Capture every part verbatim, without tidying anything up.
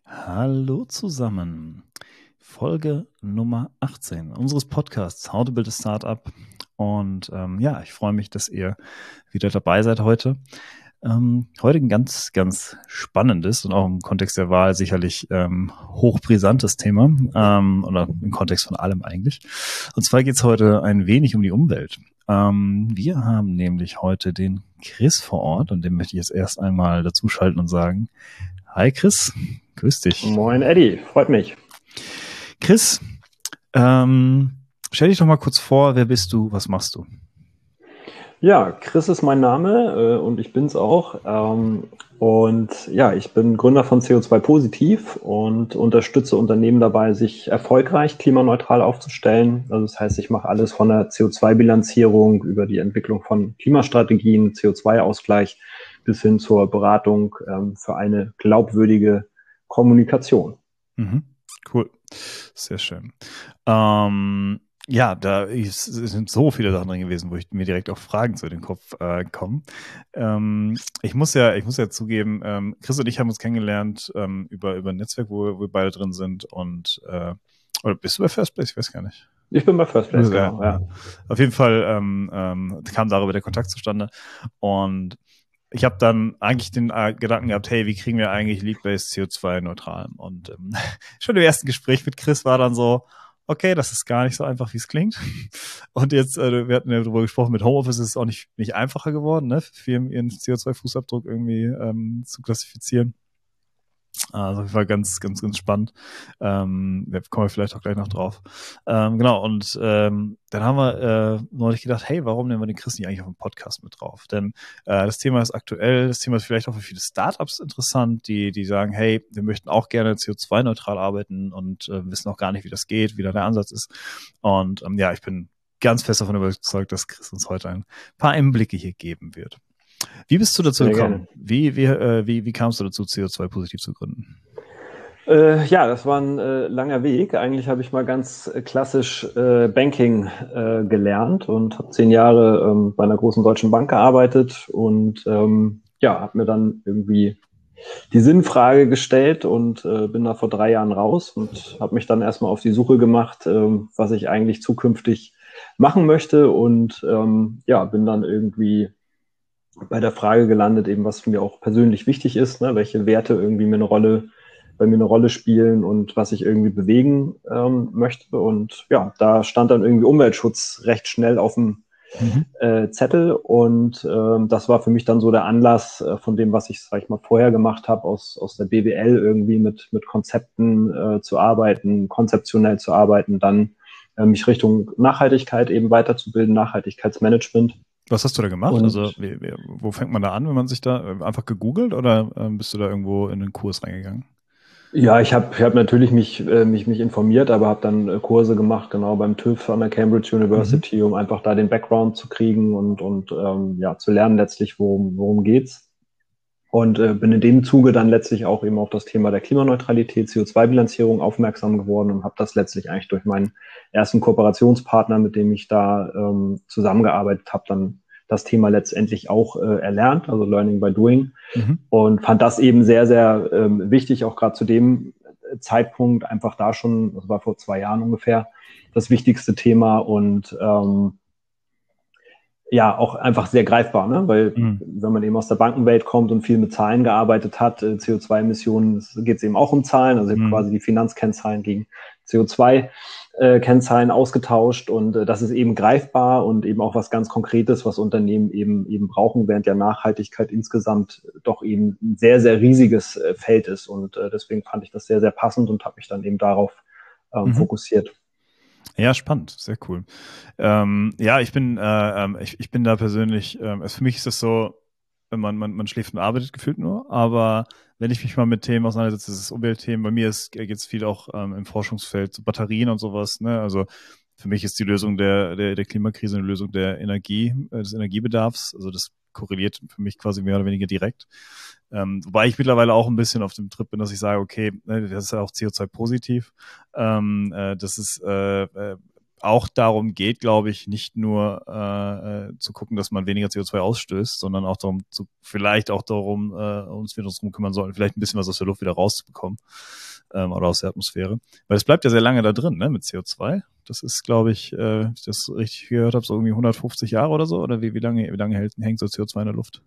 Hallo zusammen. Folge Nummer achtzehn unseres Podcasts How to Build a Startup. Und ähm, ja, ich freue mich, dass ihr wieder dabei seid heute. Ähm, heute ein ganz, ganz spannendes und auch im Kontext der Wahl sicherlich ähm, hochbrisantes Thema ähm, oder im Kontext von allem eigentlich. Und zwar geht es heute ein wenig um die Umwelt. Ähm, wir haben nämlich heute den Chris vor Ort und den möchte ich jetzt erst einmal dazuschalten und sagen, hi Chris, grüß dich. Moin Eddie, freut mich. Chris, ähm, stell dich doch mal kurz vor, wer bist du, was machst du? Ja, Chris ist mein Name äh, und ich bin's auch. Ähm, und ja, ich bin Gründer von C O zwei Positiv und unterstütze Unternehmen dabei, sich erfolgreich klimaneutral aufzustellen. Also das heißt, ich mache alles von der C O zwei Bilanzierung über die Entwicklung von Klimastrategien, C O zwei Ausgleich bis hin zur Beratung ähm, für eine glaubwürdige Kommunikation. Mhm. Cool, sehr schön. Ähm, ja, da ist, sind so viele Sachen drin gewesen, wo ich mir direkt auch Fragen zu den Kopf äh, kommen. Ähm, ich muss ja, ich muss ja zugeben, ähm, Chris und ich haben uns kennengelernt ähm, über über ein Netzwerk, wo, wo wir beide drin sind und äh, oder bist du bei First Place? Ich weiß gar nicht. Ich bin bei First Place, Ja, genau, ja. auf jeden Fall ähm, ähm, kam darüber der Kontakt zustande und ich habe dann eigentlich den äh, Gedanken gehabt, hey, wie kriegen wir eigentlich Lead-Based C O zwei neutral? Und ähm, schon im ersten Gespräch mit Chris war dann so, okay, das ist gar nicht so einfach, wie es klingt. Und jetzt, äh, wir hatten ja darüber gesprochen, mit Homeoffice ist es auch nicht, nicht einfacher geworden, ne, für Firmen ihren C O zwei Fußabdruck irgendwie ähm, zu klassifizieren. Also auf jeden Fall ganz, ganz, ganz spannend. Ähm, da kommen wir vielleicht auch gleich noch drauf. Ähm, genau, und ähm, dann haben wir äh, neulich gedacht, hey, warum nehmen wir den Chris nicht eigentlich auf dem Podcast mit drauf? Denn äh, das Thema ist aktuell, das Thema ist vielleicht auch für viele Startups interessant, die, die sagen, hey, wir möchten auch gerne C O zwei neutral arbeiten und äh, wissen auch gar nicht, wie das geht, wie da der Ansatz ist. Und ähm, ja, ich bin ganz fest davon überzeugt, dass Chris uns heute ein paar Einblicke hier geben wird. Wie bist du dazu Sehr gekommen? gerne. Wie, wie, äh, wie, wie kamst du dazu, C O zwei positiv zu gründen? Äh, ja, das war ein äh, langer Weg. Eigentlich habe ich mal ganz äh, klassisch äh, Banking äh, gelernt und habe zehn Jahre ähm, bei einer großen deutschen Bank gearbeitet und ähm, ja, habe mir dann irgendwie die Sinnfrage gestellt und äh, bin da vor drei Jahren raus und habe mich dann erstmal auf die Suche gemacht, ähm, was ich eigentlich zukünftig machen möchte und ähm, ja, bin dann irgendwie bei der Frage gelandet, eben was mir auch persönlich wichtig ist, ne, welche Werte irgendwie mir eine Rolle, bei mir eine Rolle spielen und was ich irgendwie bewegen ähm, möchte. Und ja, da stand dann irgendwie Umweltschutz recht schnell auf dem Mhm. äh, Zettel und ähm, das war für mich dann so der Anlass äh, von dem, was ich, sag ich mal, vorher gemacht habe, aus, aus der B W L irgendwie mit, mit Konzepten äh, zu arbeiten, konzeptionell zu arbeiten, dann äh, mich Richtung Nachhaltigkeit eben weiterzubilden, Nachhaltigkeitsmanagement. Was hast du da gemacht? Also, Und wie, wie, wo fängt man da an, wenn man sich da äh, einfach gegoogelt oder ähm, bist du da irgendwo in einen Kurs reingegangen? ja, ich habe ich hab natürlich mich, äh, mich, mich informiert, aber habe dann äh, Kurse gemacht, genau beim TÜV an der Cambridge Mhm. University, um einfach da den Background zu kriegen und, und ähm, ja, zu lernen letztlich, worum, worum geht's. Und äh, bin in dem Zuge dann letztlich auch eben auf das Thema der Klimaneutralität, C O zwei Bilanzierung aufmerksam geworden und habe das letztlich eigentlich durch meinen ersten Kooperationspartner, mit dem ich da ähm, zusammengearbeitet habe, dann das Thema letztendlich auch äh, erlernt, also Learning by Doing. Mhm. Und fand das eben sehr, sehr ähm, wichtig, auch gerade zu dem Zeitpunkt, einfach da schon, das war vor zwei Jahren ungefähr, das wichtigste Thema und ähm, ja, auch einfach sehr greifbar, ne? Weil Mhm. wenn man eben aus der Bankenwelt kommt und viel mit Zahlen gearbeitet hat, äh, C O zwei Emissionen, geht es eben auch um Zahlen, also ich habe Mhm. quasi die Finanzkennzahlen gegen C O zwei äh, Kennzahlen ausgetauscht und äh, das ist eben greifbar und eben auch was ganz Konkretes, was Unternehmen eben eben brauchen, während ja Nachhaltigkeit insgesamt doch eben ein sehr, sehr riesiges äh, Feld ist und äh, deswegen fand ich das sehr, sehr passend und habe mich dann eben darauf ähm, Mhm. fokussiert. Ja, spannend, sehr cool. Ähm, ja, ich bin, äh, ähm, ich, ich bin da persönlich, ähm, also für mich ist das so, man, man, man schläft und arbeitet gefühlt nur, aber wenn ich mich mal mit Themen auseinandersetze, das ist Umweltthemen, bei mir geht es viel auch ähm, im Forschungsfeld zu Batterien und sowas, ne? Also für mich ist die Lösung der, der, der Klimakrise eine Lösung der Energie, äh, des Energiebedarfs. Also das korreliert für mich quasi mehr oder weniger direkt. Ähm, wobei ich mittlerweile auch ein bisschen auf dem Trip bin, dass ich sage, okay, ne, das ist ja auch C O zwei positiv. Ähm, äh, das ist äh, äh, auch darum geht, glaube ich, nicht nur äh, zu gucken, dass man weniger C O zwei ausstößt, sondern auch darum, zu, vielleicht auch darum, äh, uns wir uns darum kümmern sollten, vielleicht ein bisschen was aus der Luft wieder rauszubekommen ähm, oder aus der Atmosphäre. Weil es bleibt ja sehr lange da drin, ne, mit C O zwei. Das ist, glaube ich, äh, wenn ich das richtig gehört habe, so irgendwie hundertfünfzig Jahre oder so. Oder wie, wie lange, wie lange hält, hängt so C O zwei in der Luft?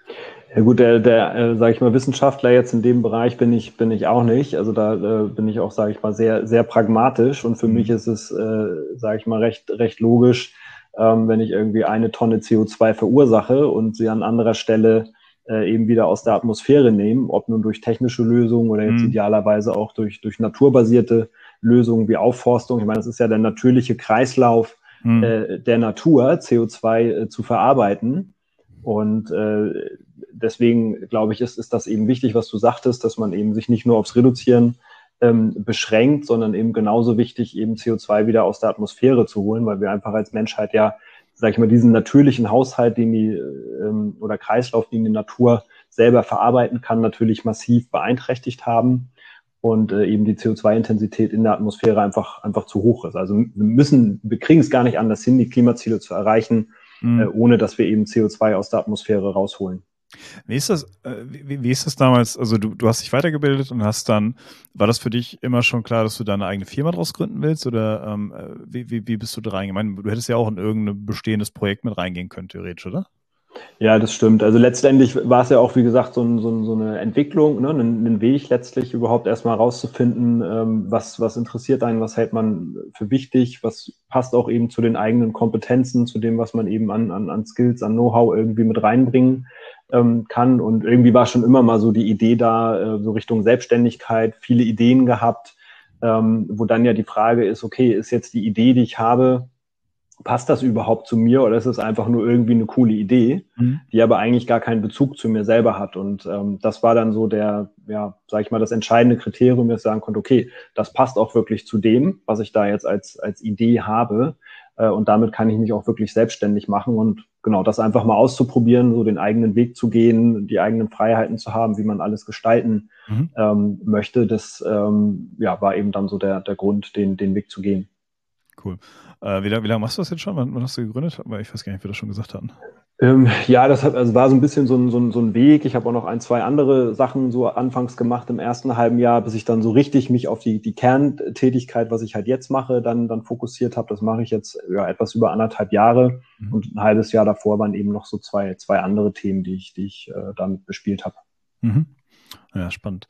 Ja gut, der, der äh, sage ich mal, Wissenschaftler jetzt in dem Bereich bin ich bin ich auch nicht. Also da äh, bin ich auch, sage ich mal, sehr sehr pragmatisch und für mhm. mich ist es, äh, sage ich mal, recht recht logisch, ähm, wenn ich irgendwie eine Tonne C O zwei verursache und sie an anderer Stelle äh, eben wieder aus der Atmosphäre nehmen, ob nun durch technische Lösungen oder jetzt mhm. idealerweise auch durch durch naturbasierte Lösungen wie Aufforstung. Ich meine, das ist ja der natürliche Kreislauf mhm. äh, der Natur, C O zwei äh, zu verarbeiten. Und äh, deswegen, glaube ich, ist, ist das eben wichtig, was du sagtest, dass man eben sich nicht nur aufs Reduzieren ähm, beschränkt, sondern eben genauso wichtig, eben C O zwei wieder aus der Atmosphäre zu holen, weil wir einfach als Menschheit ja, sag ich mal, diesen natürlichen Haushalt, den die ähm, oder Kreislauf, den die Natur selber verarbeiten kann, natürlich massiv beeinträchtigt haben und äh, eben die C O zwei Intensität in der Atmosphäre einfach einfach zu hoch ist. Also wir müssen, wir kriegen es gar nicht anders hin, die Klimaziele zu erreichen, mhm. äh, ohne dass wir eben C O zwei aus der Atmosphäre rausholen. Wie ist das, äh, wie, wie ist das damals, also du, du hast dich weitergebildet und hast dann, war das für dich immer schon klar, dass du deine eigene Firma draus gründen willst oder ähm, wie, wie, wie bist du da reingegangen? Ich meine, du hättest ja auch in irgendein bestehendes Projekt mit reingehen können, theoretisch, oder? Ja, das stimmt. Also letztendlich war es ja auch, wie gesagt, so, ein, so, ein, so eine Entwicklung, ne? ein, ein Weg letztlich überhaupt erstmal rauszufinden, ähm, was, was interessiert einen, was hält man für wichtig, was passt auch eben zu den eigenen Kompetenzen, zu dem, was man eben an, an, an Skills, an Know-how irgendwie mit reinbringen ähm, kann. Und irgendwie war schon immer mal so die Idee da, äh, so Richtung Selbstständigkeit, viele Ideen gehabt, ähm, wo dann ja die Frage ist, okay, ist jetzt die Idee, die ich habe, passt das überhaupt zu mir oder ist es einfach nur irgendwie eine coole Idee, mhm. die aber eigentlich gar keinen Bezug zu mir selber hat? Und ähm, das war dann so der, ja, sag ich mal, das entscheidende Kriterium, dass ich sagen konnte, okay, das passt auch wirklich zu dem, was ich da jetzt als als Idee habe äh, und damit kann ich mich auch wirklich selbstständig machen und genau, das einfach mal auszuprobieren, so den eigenen Weg zu gehen, die eigenen Freiheiten zu haben, wie man alles gestalten mhm. ähm, möchte, das ähm, ja, war eben dann so der der Grund, den den Weg zu gehen. Cool. Äh, wie lange wie lang machst du das jetzt schon? Wann, wann hast du gegründet? Aber ich weiß gar nicht, wie wir das schon gesagt hatten. Ähm, ja, das hat, also war so ein bisschen so ein, so ein, so ein Weg. Ich habe auch noch ein, zwei andere Sachen so anfangs gemacht im ersten halben Jahr, bis ich dann so richtig mich auf die, die Kerntätigkeit, was ich halt jetzt mache, dann, dann fokussiert habe. Das mache ich jetzt ja etwas über anderthalb Jahre mhm. und ein halbes Jahr davor waren eben noch so zwei, zwei andere Themen, die ich, die ich äh, damit bespielt habe. Mhm. Ja, spannend.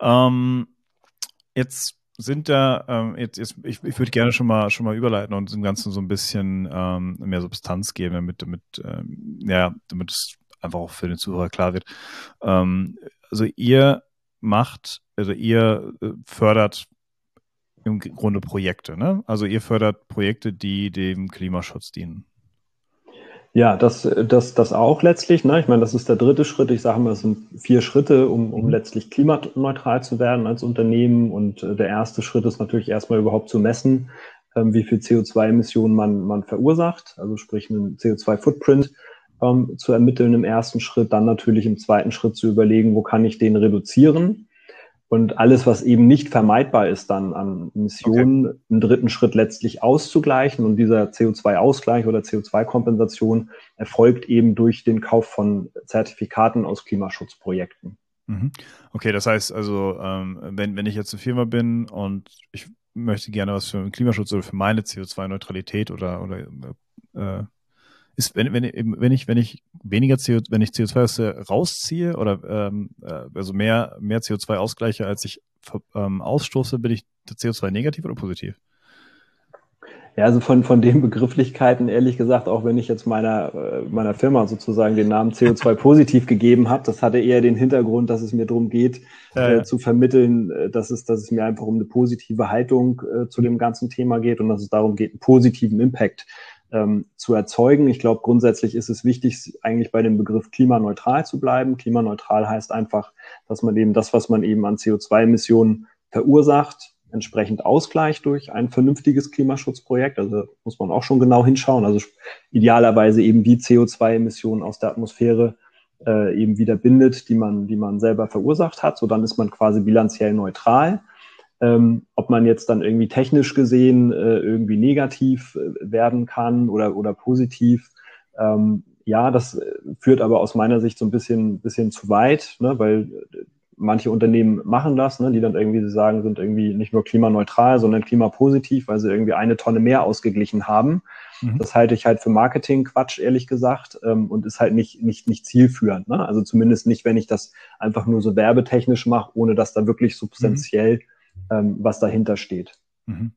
Ähm, jetzt sind da, ähm, jetzt, jetzt, ich, ich würde gerne schon mal schon mal überleiten und dem Ganzen so ein bisschen ähm, mehr Substanz geben, damit, damit, ähm, ja, damit es einfach auch für den Zuhörer klar wird. Ähm, also ihr macht, also ihr fördert im Grunde Projekte, ne? Also ihr fördert Projekte, die dem Klimaschutz dienen. Ja, das, das, das auch letztlich. Ne? Ich meine, das ist der dritte Schritt. Ich sage mal, es sind vier Schritte, um, um mhm. letztlich klimaneutral zu werden als Unternehmen. Und äh, der erste Schritt ist natürlich erstmal überhaupt zu messen, ähm, wie viel C O zwei Emissionen man, man verursacht. Also sprich, einen C O zwei Footprint ähm, zu ermitteln im ersten Schritt. Dann natürlich im zweiten Schritt zu überlegen, wo kann ich den reduzieren. Und alles, was eben nicht vermeidbar ist, dann an Emissionen okay. im dritten Schritt letztlich auszugleichen. Und dieser C O zwei Ausgleich oder C O zwei Kompensation erfolgt eben durch den Kauf von Zertifikaten aus Klimaschutzprojekten. Okay, das heißt also, ähm, wenn, wenn ich jetzt eine Firma bin und ich möchte gerne was für den Klimaschutz oder für meine C O zwei Neutralität oder, oder äh, ist, wenn, wenn, wenn ich, wenn ich weniger C O, wenn ich C O zwei rausziehe oder ähm, also mehr, mehr C O zwei ausgleiche, als ich ähm, ausstoße, bin ich C O zwei negativ oder positiv? Ja, also von, von den Begrifflichkeiten, ehrlich gesagt, auch wenn ich jetzt meiner, meiner Firma sozusagen den Namen C O zwei positiv gegeben habe, das hatte eher den Hintergrund, dass es mir darum geht, ja, ja. Äh, zu vermitteln, dass es, dass es mir einfach um eine positive Haltung äh, zu dem ganzen Thema geht und dass es darum geht, einen positiven Impact ähm, zu erzeugen. Ich glaube, grundsätzlich ist es wichtig, eigentlich bei dem Begriff klimaneutral zu bleiben. Klimaneutral heißt einfach, dass man eben das, was man eben an C O zwei Emissionen verursacht, entsprechend ausgleicht durch ein vernünftiges Klimaschutzprojekt. Also muss man auch schon genau hinschauen. Also idealerweise eben die C O zwei Emissionen aus der Atmosphäre äh, eben wieder bindet, die man, die man selber verursacht hat. So dann ist man quasi bilanziell neutral. Ähm, ob man jetzt dann irgendwie technisch gesehen äh, irgendwie negativ äh, werden kann oder, oder positiv. Ähm, ja, das führt aber aus meiner Sicht so ein bisschen, bisschen zu weit, ne, weil manche Unternehmen machen das, ne, die dann irgendwie sagen, sind irgendwie nicht nur klimaneutral, sondern klimapositiv, weil sie irgendwie eine Tonne mehr ausgeglichen haben. Mhm. Das halte ich halt für Marketing-Quatsch, ehrlich gesagt, ähm, und ist halt nicht, nicht, nicht zielführend. Ne? Also zumindest nicht, wenn ich das einfach nur so werbetechnisch mache, ohne dass da wirklich substanziell ähm, was dahinter steht. Mhm.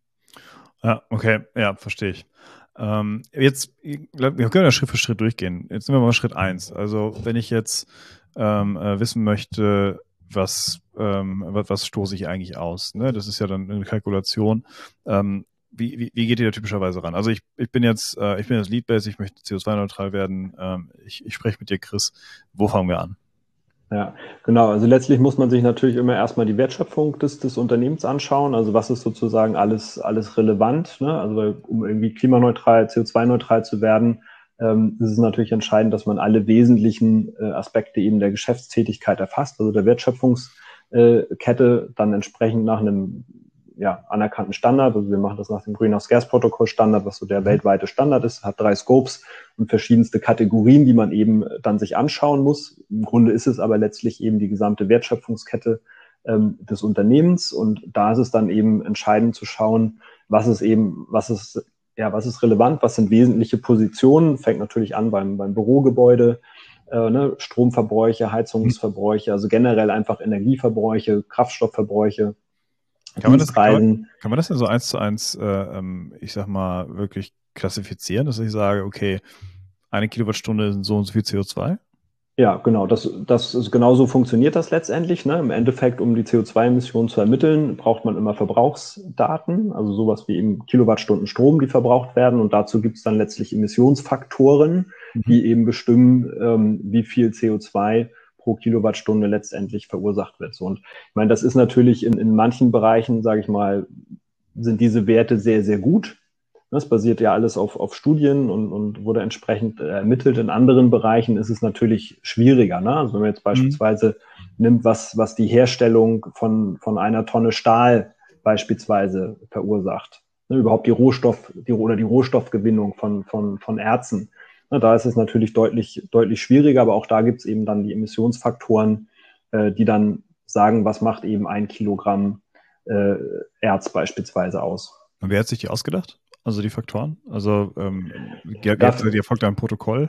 Ja, okay, ja, verstehe ich. Ähm, jetzt, wir können ja Schritt für Schritt durchgehen. Jetzt sind wir mal Schritt eins. Also, wenn ich jetzt ähm, äh, wissen möchte, was, ähm, was, was stoße ich eigentlich aus? Ne? Das ist ja dann eine Kalkulation. Ähm, wie, wie, wie geht ihr da typischerweise ran? Also ich, ich bin jetzt, äh, ich bin jetzt Leadbase, ich möchte C O zwei neutral werden. Ähm, ich ich spreche mit dir, Chris. Wo fangen wir an? Ja, genau. Also letztlich muss man sich natürlich immer erstmal die Wertschöpfung des, des Unternehmens anschauen. Also was ist sozusagen alles, alles relevant, ne? Also weil, um irgendwie klimaneutral, C O zwei neutral zu werden, ähm, ist es natürlich entscheidend, dass man alle wesentlichen äh, Aspekte eben der Geschäftstätigkeit erfasst, also der Wertschöpfungskette, äh, dann entsprechend nach einem ja, anerkannten Standard. Also wir machen das nach dem Greenhouse Gas Protocol Standard, was so der weltweite Standard ist, hat drei Scopes und verschiedenste Kategorien, die man eben dann sich anschauen muss. Im Grunde ist es aber letztlich eben die gesamte Wertschöpfungskette ähm, des Unternehmens. Und da ist es dann eben entscheidend zu schauen, was ist eben, was ist, ja, was ist relevant, was sind wesentliche Positionen, fängt natürlich an beim, beim Bürogebäude, äh, ne, Stromverbräuche, Heizungsverbräuche, also generell einfach Energieverbräuche, Kraftstoffverbräuche, Kann man das, kann man, Dienstreisen. kann man das denn so eins zu eins, äh, ähm, ich sag mal, wirklich klassifizieren, dass ich sage, okay, eine Kilowattstunde sind so und so viel C O zwei? Ja, genau. Das, das ist, genauso funktioniert das letztendlich. Ne? Im Endeffekt, um die C O zwei Emissionen zu ermitteln, braucht man immer Verbrauchsdaten, also sowas wie eben Kilowattstunden Strom, die verbraucht werden. Und dazu gibt es dann letztlich Emissionsfaktoren, Mhm. die eben bestimmen, ähm, wie viel C O zwei pro Kilowattstunde letztendlich verursacht wird. So, und ich meine, das ist natürlich in, in manchen Bereichen, sage ich mal, sind diese Werte sehr, sehr gut. Das basiert ja alles auf, auf Studien und, und wurde entsprechend ermittelt. In anderen Bereichen ist es natürlich schwieriger. Ne? Also wenn man jetzt Mhm. beispielsweise nimmt, was, was die Herstellung von, von einer Tonne Stahl beispielsweise verursacht. Ne? Überhaupt die Rohstoff, die, oder die Rohstoffgewinnung von, von, von Erzen. Ne? Da ist es natürlich deutlich, deutlich schwieriger, aber auch da gibt es eben dann die Emissionsfaktoren, äh, die dann sagen, was macht eben ein Kilogramm äh, Erz beispielsweise aus. Und wer hat sich die ausgedacht? Also die Faktoren? Also ähm, ihr, ihr, habt, Dafür, ihr folgt einem Protokoll?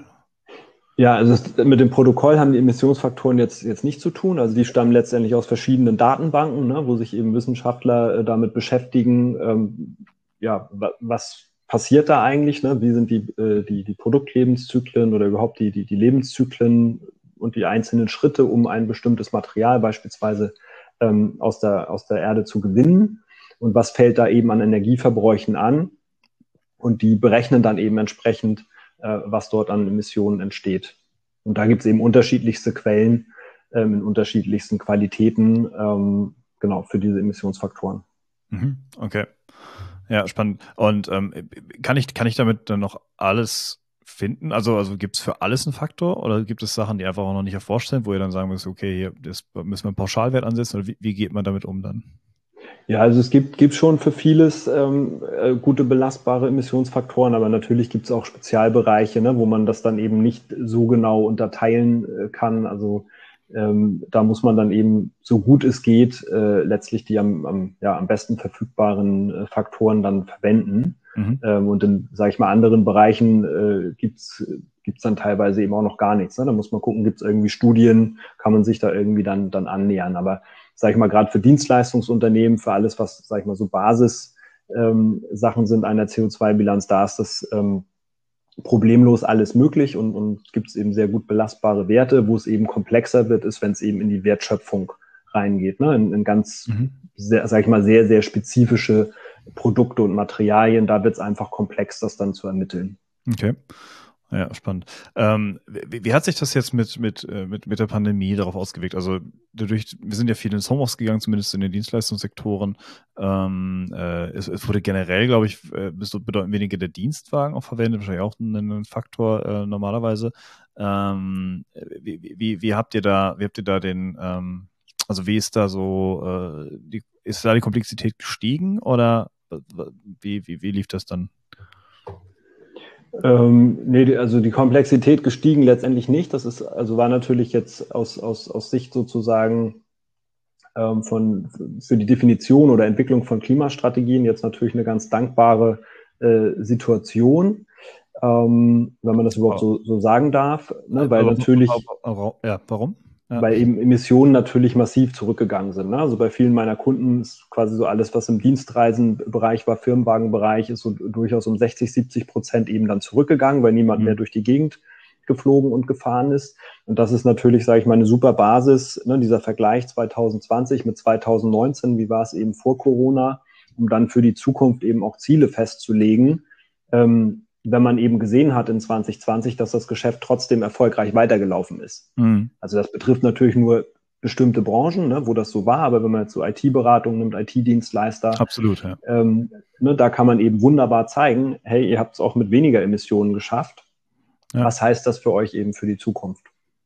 Ja, also es, mit dem Protokoll haben die Emissionsfaktoren jetzt, jetzt nichts zu tun. Also die stammen letztendlich aus verschiedenen Datenbanken, ne, wo sich eben Wissenschaftler äh, damit beschäftigen, ähm, ja, wa was passiert da eigentlich, ne? Wie sind die, äh, die, die Produktlebenszyklen oder überhaupt die, die, die Lebenszyklen und die einzelnen Schritte, um ein bestimmtes Material beispielsweise ähm, aus, der, aus der Erde zu gewinnen. Und was fällt da eben an Energieverbräuchen an? Und die berechnen dann eben entsprechend, äh, was dort an Emissionen entsteht. Und da gibt es eben unterschiedlichste Quellen ähm, in unterschiedlichsten Qualitäten, ähm, genau, für diese Emissionsfaktoren. Mhm. Okay. Ja, spannend. Und ähm, kann ich, kann ich damit dann noch alles finden? Also, also gibt es für alles einen Faktor oder gibt es Sachen, die einfach auch noch nicht erforscht sind, wo ihr dann sagen müsst, okay, hier das müssen wir einen Pauschalwert ansetzen oder wie, wie geht man damit um dann? Ja, also es gibt, gibt schon für vieles ähm, äh, gute belastbare Emissionsfaktoren, aber natürlich gibt es auch Spezialbereiche, ne, wo man das dann eben nicht so genau unterteilen äh, kann. Also ähm, da muss man dann eben, so gut es geht, äh, letztlich die am, am, ja, am besten verfügbaren äh, Faktoren dann verwenden. Mhm. Ähm, und in, sage ich mal, anderen Bereichen äh, gibt's gibt's dann teilweise eben auch noch gar nichts. Ne? Da muss man gucken, gibt's irgendwie Studien, kann man sich da irgendwie dann, dann annähern. Aber sage ich mal, gerade für Dienstleistungsunternehmen, für alles, was, sage ich mal, so Basis ähm, Sachen sind einer C O zwei Bilanz, da ist das ähm, problemlos alles möglich und, und gibt es eben sehr gut belastbare Werte. Wo es eben komplexer wird, ist, wenn es eben in die Wertschöpfung reingeht, ne? in, in ganz, Mhm. sehr, sag ich mal, sehr, sehr spezifische Produkte und Materialien. Da wird es einfach komplex, das dann zu ermitteln. Okay. Ja, spannend. Ähm, wie, wie hat sich das jetzt mit, mit, äh, mit, mit der Pandemie darauf ausgewirkt? Also dadurch, wir sind ja viel ins Homeoffice gegangen, zumindest in den Dienstleistungssektoren. Ähm, äh, es, es wurde generell, glaube ich, äh, bedeutend weniger der Dienstwagen auch verwendet, wahrscheinlich auch ein, ein Faktor äh, normalerweise. Ähm, wie, wie, wie habt ihr da, wie habt ihr da den, ähm, also wie ist da so äh, die ist da die Komplexität gestiegen oder wie, wie, wie lief das dann? Ähm, nee, also die Komplexität gestiegen letztendlich nicht. Das ist, also war natürlich jetzt aus, aus, aus Sicht sozusagen ähm, von, für die Definition oder Entwicklung von Klimastrategien jetzt natürlich eine ganz dankbare äh, Situation, ähm, wenn man das überhaupt so, so sagen darf, ne? Weil warum, natürlich, ja, warum? Ja. weil eben Emissionen natürlich massiv zurückgegangen sind. Ne? Also bei vielen meiner Kunden ist quasi so alles, was im Dienstreisenbereich war, Firmenwagenbereich, ist so durchaus um sechzig, siebzig Prozent eben dann zurückgegangen, weil niemand mhm. mehr durch die Gegend geflogen und gefahren ist. Und das ist natürlich, sage ich mal, eine super Basis, ne? Dieser Vergleich zwanzig zwanzig mit zwanzig neunzehn, wie war es eben vor Corona, um dann für die Zukunft eben auch Ziele festzulegen, ähm, wenn man eben gesehen hat in zwanzig zwanzig, dass das Geschäft trotzdem erfolgreich weitergelaufen ist. Mhm. Also das betrifft natürlich nur bestimmte Branchen, ne, wo das so war, aber wenn man jetzt so I T-Beratung nimmt, I T-Dienstleister, absolut, ja. ähm, ne, da kann man eben wunderbar zeigen, hey, ihr habt es auch mit weniger Emissionen geschafft. Ja. Was heißt das für euch eben für die Zukunft?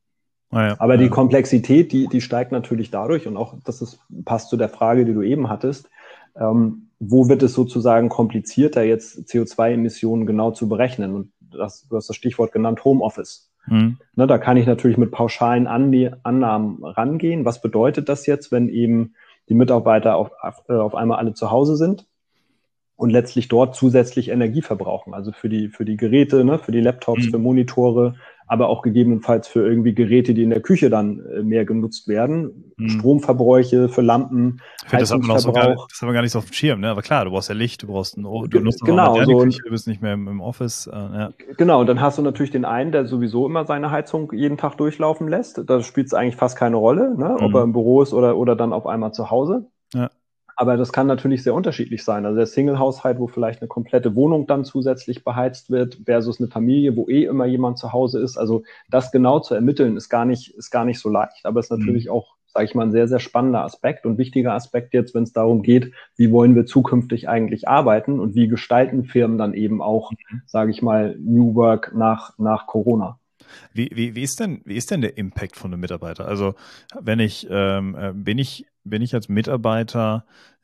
Ah, ja. Aber ja. die Komplexität, die, die steigt natürlich dadurch, und auch das ist, passt zu der Frage, die du eben hattest, ähm, wo wird es sozusagen komplizierter, jetzt C O zwei Emissionen genau zu berechnen? Und das, du hast das Stichwort genannt, Homeoffice. Mhm. Ne, da kann ich natürlich mit pauschalen Annahmen rangehen. Was bedeutet das jetzt, wenn eben die Mitarbeiter auf, auf einmal alle zu Hause sind und letztlich dort zusätzlich Energie verbrauchen? Also für die, für die Geräte, ne, für die Laptops, mhm. für Monitore, aber auch gegebenenfalls für irgendwie Geräte, die in der Küche dann äh, mehr genutzt werden. Mhm. Stromverbräuche für Lampen, find, Heizungsverbrauch. Das, so gar, das haben wir gar nicht so auf dem Schirm, ne? Aber klar, du brauchst ja Licht, du brauchst ein, du nutzt genau, auch mal so deine Küche, du bist nicht mehr im, im Office. Äh, ja. Genau, und dann hast du natürlich den einen, der sowieso immer seine Heizung jeden Tag durchlaufen lässt. Da spielt es eigentlich fast keine Rolle, ne? Ob mhm. er im Büro ist oder, oder dann auf einmal zu Hause. Ja. Aber das kann natürlich sehr unterschiedlich sein. Also der Single-Haushalt, wo vielleicht eine komplette Wohnung dann zusätzlich beheizt wird, versus eine Familie, wo eh immer jemand zu Hause ist. Also das genau zu ermitteln, ist gar nicht, ist gar nicht so leicht. Aber es ist natürlich mhm. auch, sage ich mal, ein sehr, sehr spannender Aspekt und wichtiger Aspekt jetzt, wenn es darum geht, wie wollen wir zukünftig eigentlich arbeiten und wie gestalten Firmen dann eben auch, mhm. sage ich mal, New Work nach, nach Corona. Wie, wie, wie, ist denn, wie ist denn der Impact von einem Mitarbeiter? Also wenn ich, ähm, bin ich, bin ich als Mitarbeiter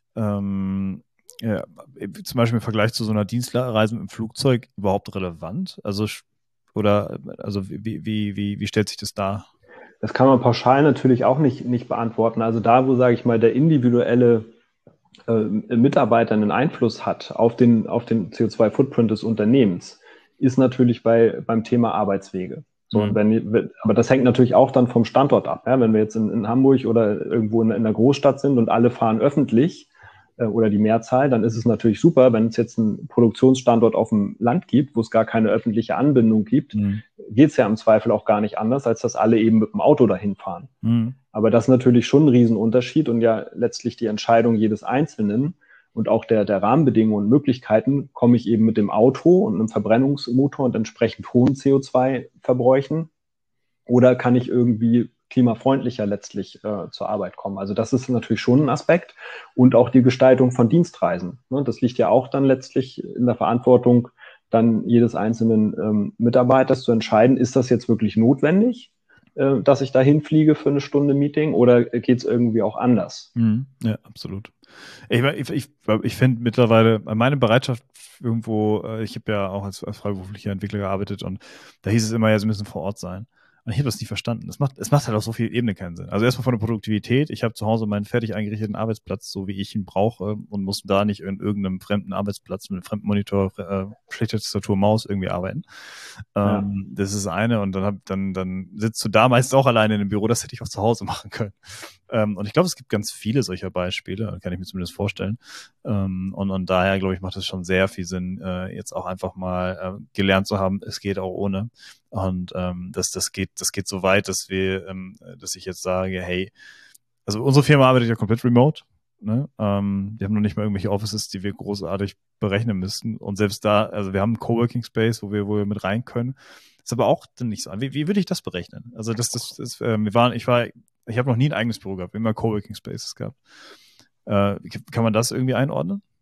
ähm, ja, zum Beispiel im Vergleich zu so einer Dienstreise mit dem Flugzeug überhaupt relevant? Also oder also wie, wie, wie, wie stellt sich das dar? Das kann man pauschal natürlich auch nicht, nicht beantworten. Also da, wo, sage ich mal, der individuelle äh, Mitarbeiter einen Einfluss hat auf den, auf den C O zwei Footprint des Unternehmens, ist natürlich bei, beim Thema Arbeitswege. So, mhm. und wenn, aber das hängt natürlich auch dann vom Standort ab. Ja? Wenn wir jetzt in, in Hamburg oder irgendwo in, in einer Großstadt sind und alle fahren öffentlich äh, oder die Mehrzahl, dann ist es natürlich super, wenn es jetzt einen Produktionsstandort auf dem Land gibt, wo es gar keine öffentliche Anbindung gibt, mhm. geht es ja im Zweifel auch gar nicht anders, als dass alle eben mit dem Auto dahin fahren. Mhm. Aber das ist natürlich schon ein Riesenunterschied und ja letztlich die Entscheidung jedes Einzelnen und auch der, der Rahmenbedingungen und Möglichkeiten, komme ich eben mit dem Auto und einem Verbrennungsmotor und entsprechend hohen C O zwei Verbräuchen oder kann ich irgendwie klimafreundlicher letztlich äh, zur Arbeit kommen. Also das ist natürlich schon ein Aspekt und auch die Gestaltung von Dienstreisen. Ne? Das liegt ja auch dann letztlich in der Verantwortung dann jedes einzelnen ähm, Mitarbeiters zu entscheiden, ist das jetzt wirklich notwendig, äh, dass ich da hinfliege für eine Stunde Meeting oder geht es irgendwie auch anders? Mhm. Ja, absolut. Ich, ich, ich, ich finde mittlerweile meine Bereitschaft irgendwo, ich habe ja auch als, als freiberuflicher Entwickler gearbeitet und da hieß es immer, ja, sie müssen vor Ort sein. Und ich habe das nicht verstanden. Es macht, es macht halt auf so viel Ebene keinen Sinn. Also erstmal von der Produktivität. Ich habe zu Hause meinen fertig eingerichteten Arbeitsplatz, so wie ich ihn brauche und muss da nicht in irgendeinem fremden Arbeitsplatz mit einem fremden Monitor, äh, schlechter Tastatur, Maus irgendwie arbeiten. Ja. Ähm, das ist eine und dann, hab, dann, dann sitzt du da meist auch alleine in einem Büro. Das hätte ich auch zu Hause machen können. Ähm, und ich glaube, es gibt ganz viele solcher Beispiele, kann ich mir zumindest vorstellen. Ähm, und, und daher, glaube ich, macht es schon sehr viel Sinn, äh, jetzt auch einfach mal äh, gelernt zu haben, es geht auch ohne. Und ähm, das, das geht, das geht so weit, dass wir, ähm, dass ich jetzt sage, hey, also unsere Firma arbeitet ja komplett remote. Ne? Ähm, wir haben noch nicht mal irgendwelche Offices, die wir großartig berechnen müssten. Und selbst da, also wir haben einen Coworking Space, wo wir, wo wir mit rein können. Ist aber auch dann nicht so. Wie, wie würde ich das berechnen? Also das, das, das äh, wir waren, ich war, ich habe noch nie ein eigenes Büro gehabt, immer Coworking Spaces gehabt. Äh, kann man das irgendwie einordnen?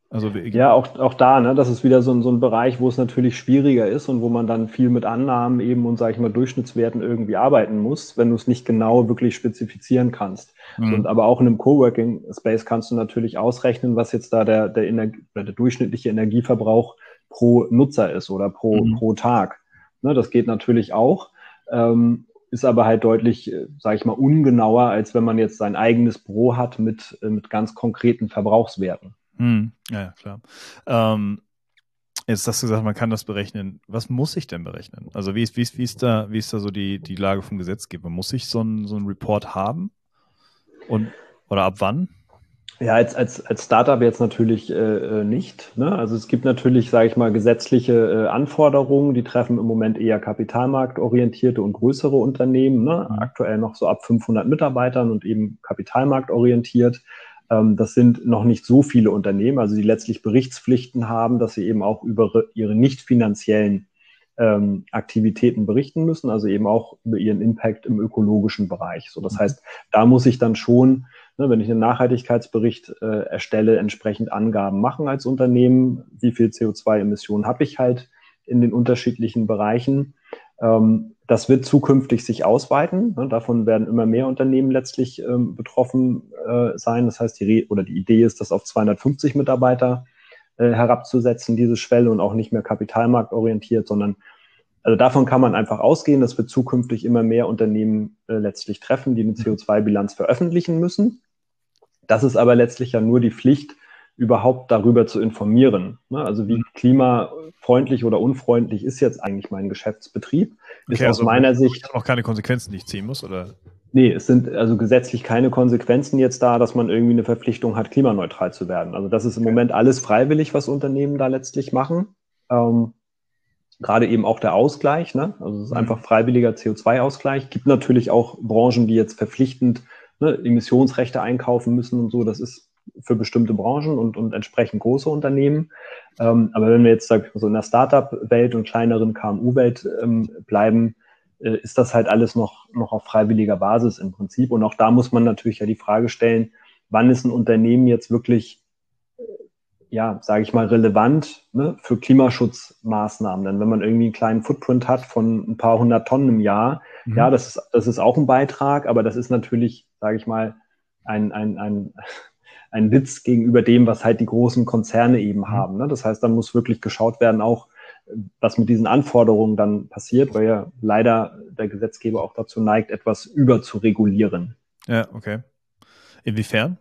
Also wie, Ja, auch, auch da, ne, das ist wieder so ein, so ein Bereich, wo es natürlich schwieriger ist und wo man dann viel mit Annahmen eben und, sage ich mal, Durchschnittswerten irgendwie arbeiten muss, wenn du es nicht genau wirklich spezifizieren kannst. So, und mhm. aber auch in einem Coworking Space kannst du natürlich ausrechnen, was jetzt da der, der, Energie, oder der durchschnittliche Energieverbrauch pro Nutzer ist oder pro, Mhm. pro Tag. Ne, das geht natürlich auch, ähm, ist aber halt deutlich, sage ich mal, ungenauer, als wenn man jetzt sein eigenes Büro hat mit, mit ganz konkreten Verbrauchswerten. Mhm. Ja, ja, klar. Ähm, Jetzt hast du gesagt, man kann das berechnen. Was muss ich denn berechnen? Also wie ist, wie ist, wie ist da, wie ist da so die, die Lage vom Gesetzgeber? Muss ich so einen so einen Report haben? Und oder ab wann? Ja, als, als, als Startup jetzt natürlich äh, nicht. Ne? Also es gibt natürlich, sage ich mal, gesetzliche äh, Anforderungen, die treffen im Moment eher kapitalmarktorientierte und größere Unternehmen, ne? Mhm. Aktuell noch so ab fünfhundert Mitarbeitern und eben kapitalmarktorientiert. Ähm, das sind noch nicht so viele Unternehmen, also die letztlich Berichtspflichten haben, dass sie eben auch über ihre nicht finanziellen ähm, Aktivitäten berichten müssen, also eben auch über ihren Impact im ökologischen Bereich. So, das Mhm. heißt, da muss ich dann schon, ne, wenn ich einen Nachhaltigkeitsbericht äh, erstelle, entsprechend Angaben machen als Unternehmen, wie viel C O zwei Emissionen habe ich halt in den unterschiedlichen Bereichen. Ähm, das wird zukünftig sich ausweiten. Ne, davon werden immer mehr Unternehmen letztlich ähm, betroffen äh, sein. Das heißt, die Re oder die Idee ist, das auf zweihundertfünfzig Mitarbeiter äh, herabzusetzen, diese Schwelle, und auch nicht mehr kapitalmarktorientiert, sondern also davon kann man einfach ausgehen, dass wir zukünftig immer mehr Unternehmen äh, letztlich treffen, die eine C O zwei Bilanz veröffentlichen müssen. Das ist aber letztlich ja nur die Pflicht, überhaupt darüber zu informieren. Ne? Also wie klimafreundlich oder unfreundlich ist jetzt eigentlich mein Geschäftsbetrieb? Ist Okay, aus also aber meiner ich Sicht, habe noch keine Konsequenzen, die ich ziehen muss, oder? nee, es sind also gesetzlich keine Konsequenzen jetzt da, dass man irgendwie eine Verpflichtung hat, klimaneutral zu werden. Also das ist im Moment alles freiwillig, was Unternehmen da letztlich machen. Ähm, Gerade eben auch der Ausgleich, ne? Also es ist Mhm. einfach freiwilliger C O zwei Ausgleich. Gibt natürlich auch Branchen, die jetzt verpflichtend, ne, Emissionsrechte einkaufen müssen und so. Das ist für bestimmte Branchen und, und entsprechend große Unternehmen. Ähm, aber wenn wir jetzt, sag ich mal, so in der Startup-Welt und kleineren K M U-Welt ähm, bleiben, äh, ist das halt alles noch, noch auf freiwilliger Basis im Prinzip. Und auch da muss man natürlich ja die Frage stellen, wann ist ein Unternehmen jetzt wirklich, ja, sage ich mal, relevant, ne, für Klimaschutzmaßnahmen. Denn wenn man irgendwie einen kleinen Footprint hat von ein paar hundert Tonnen im Jahr, Mhm. ja, das ist, das ist auch ein Beitrag, aber das ist natürlich, sage ich mal, ein, ein, ein, ein Witz gegenüber dem, was halt die großen Konzerne eben Mhm. haben. Ne? Das heißt, dann muss wirklich geschaut werden, auch was mit diesen Anforderungen dann passiert, weil ja leider der Gesetzgeber auch dazu neigt, etwas überzuregulieren. Ja, okay. Inwiefern?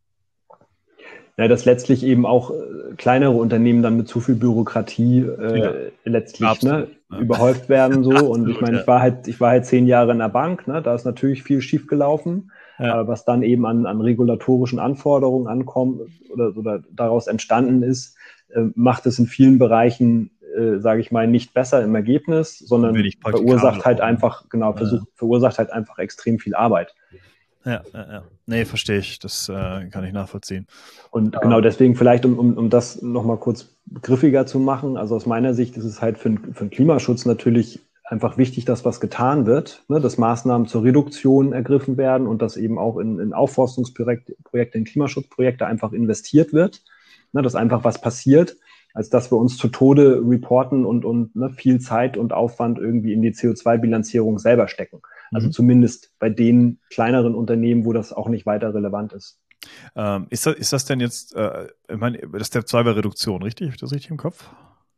Ja, dass letztlich eben auch äh, kleinere Unternehmen dann mit zu viel Bürokratie Ja, äh, letztlich, ne, absolut. Ja. überhäuft werden so. Und ich Absolut, meine, ja. ich war halt, ich war halt zehn Jahre in der Bank, ne, da ist natürlich viel schief gelaufen, Ja. aber was dann eben an, an regulatorischen Anforderungen ankommt oder, oder daraus entstanden ist, äh, macht es in vielen Bereichen, äh, sage ich mal, nicht besser im Ergebnis, Und sondern wenig praktikabel verursacht halt auch, ne? einfach, genau, Ja. versucht, verursacht halt einfach extrem viel Arbeit. Ja, ja, ja. Nee, verstehe ich. Das äh, kann ich nachvollziehen. Und genau Ähm, deswegen vielleicht, um, um, um das nochmal kurz griffiger zu machen, also aus meiner Sicht ist es halt für, für den Klimaschutz natürlich einfach wichtig, dass was getan wird, ne, dass Maßnahmen zur Reduktion ergriffen werden und dass eben auch in, in Aufforstungsprojekte, Projekte, in Klimaschutzprojekte einfach investiert wird, ne, dass einfach was passiert, als dass wir uns zu Tode reporten und, und ne, viel Zeit und Aufwand irgendwie in die C O zwei Bilanzierung selber stecken. Also mhm. zumindest bei den kleineren Unternehmen, wo das auch nicht weiter relevant ist. ähm, ist, das, ist das denn jetzt, äh, ich meine, das Step zwei war Reduktion, richtig? Habe ich das richtig im Kopf?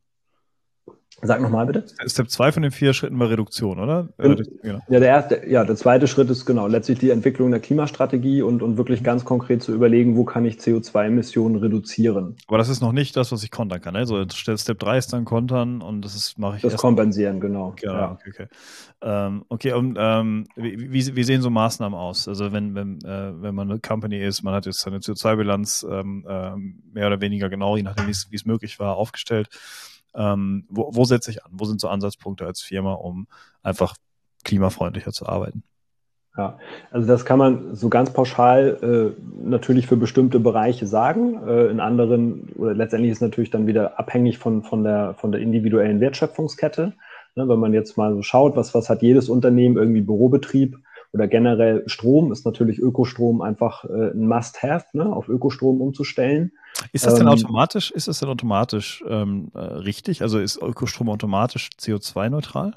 Sag nochmal bitte. Step zwei von den vier Schritten war Reduktion, oder? Äh, das, Gen- genau. Ja, der erste, ja, der zweite Schritt ist genau letztlich die Entwicklung der Klimastrategie und, und wirklich ganz konkret zu überlegen, wo kann ich C O zwei Emissionen reduzieren. Aber das ist noch nicht das, was ich kontern kann. Ne? So, Step drei ist dann kontern und das ist, mache ich Das erst. kompensieren, genau. Genau, Ja. okay, okay. Ähm, okay, und ähm, wie, wie, wie sehen so Maßnahmen aus? Also wenn, wenn, äh, wenn man eine Company ist, man hat jetzt seine C O zwei Bilanz ähm, ähm, mehr oder weniger genau, je nachdem, wie es wie es möglich war, aufgestellt. Ähm, wo, wo setze ich an? Wo sind so Ansatzpunkte als Firma, um einfach klimafreundlicher zu arbeiten? Ja, also das kann man so ganz pauschal äh, natürlich für bestimmte Bereiche sagen. Äh, in anderen, oder letztendlich ist natürlich dann wieder abhängig von, von, der, von der individuellen Wertschöpfungskette. Ne, wenn man jetzt mal so schaut, was, was hat jedes Unternehmen, irgendwie Bürobetrieb oder generell Strom ist natürlich Ökostrom einfach äh, ein Must-have, ne, auf Ökostrom umzustellen. Ist das denn Ähm, automatisch, ist das denn automatisch ähm, äh, richtig? Also ist Ökostrom automatisch C O zwei neutral?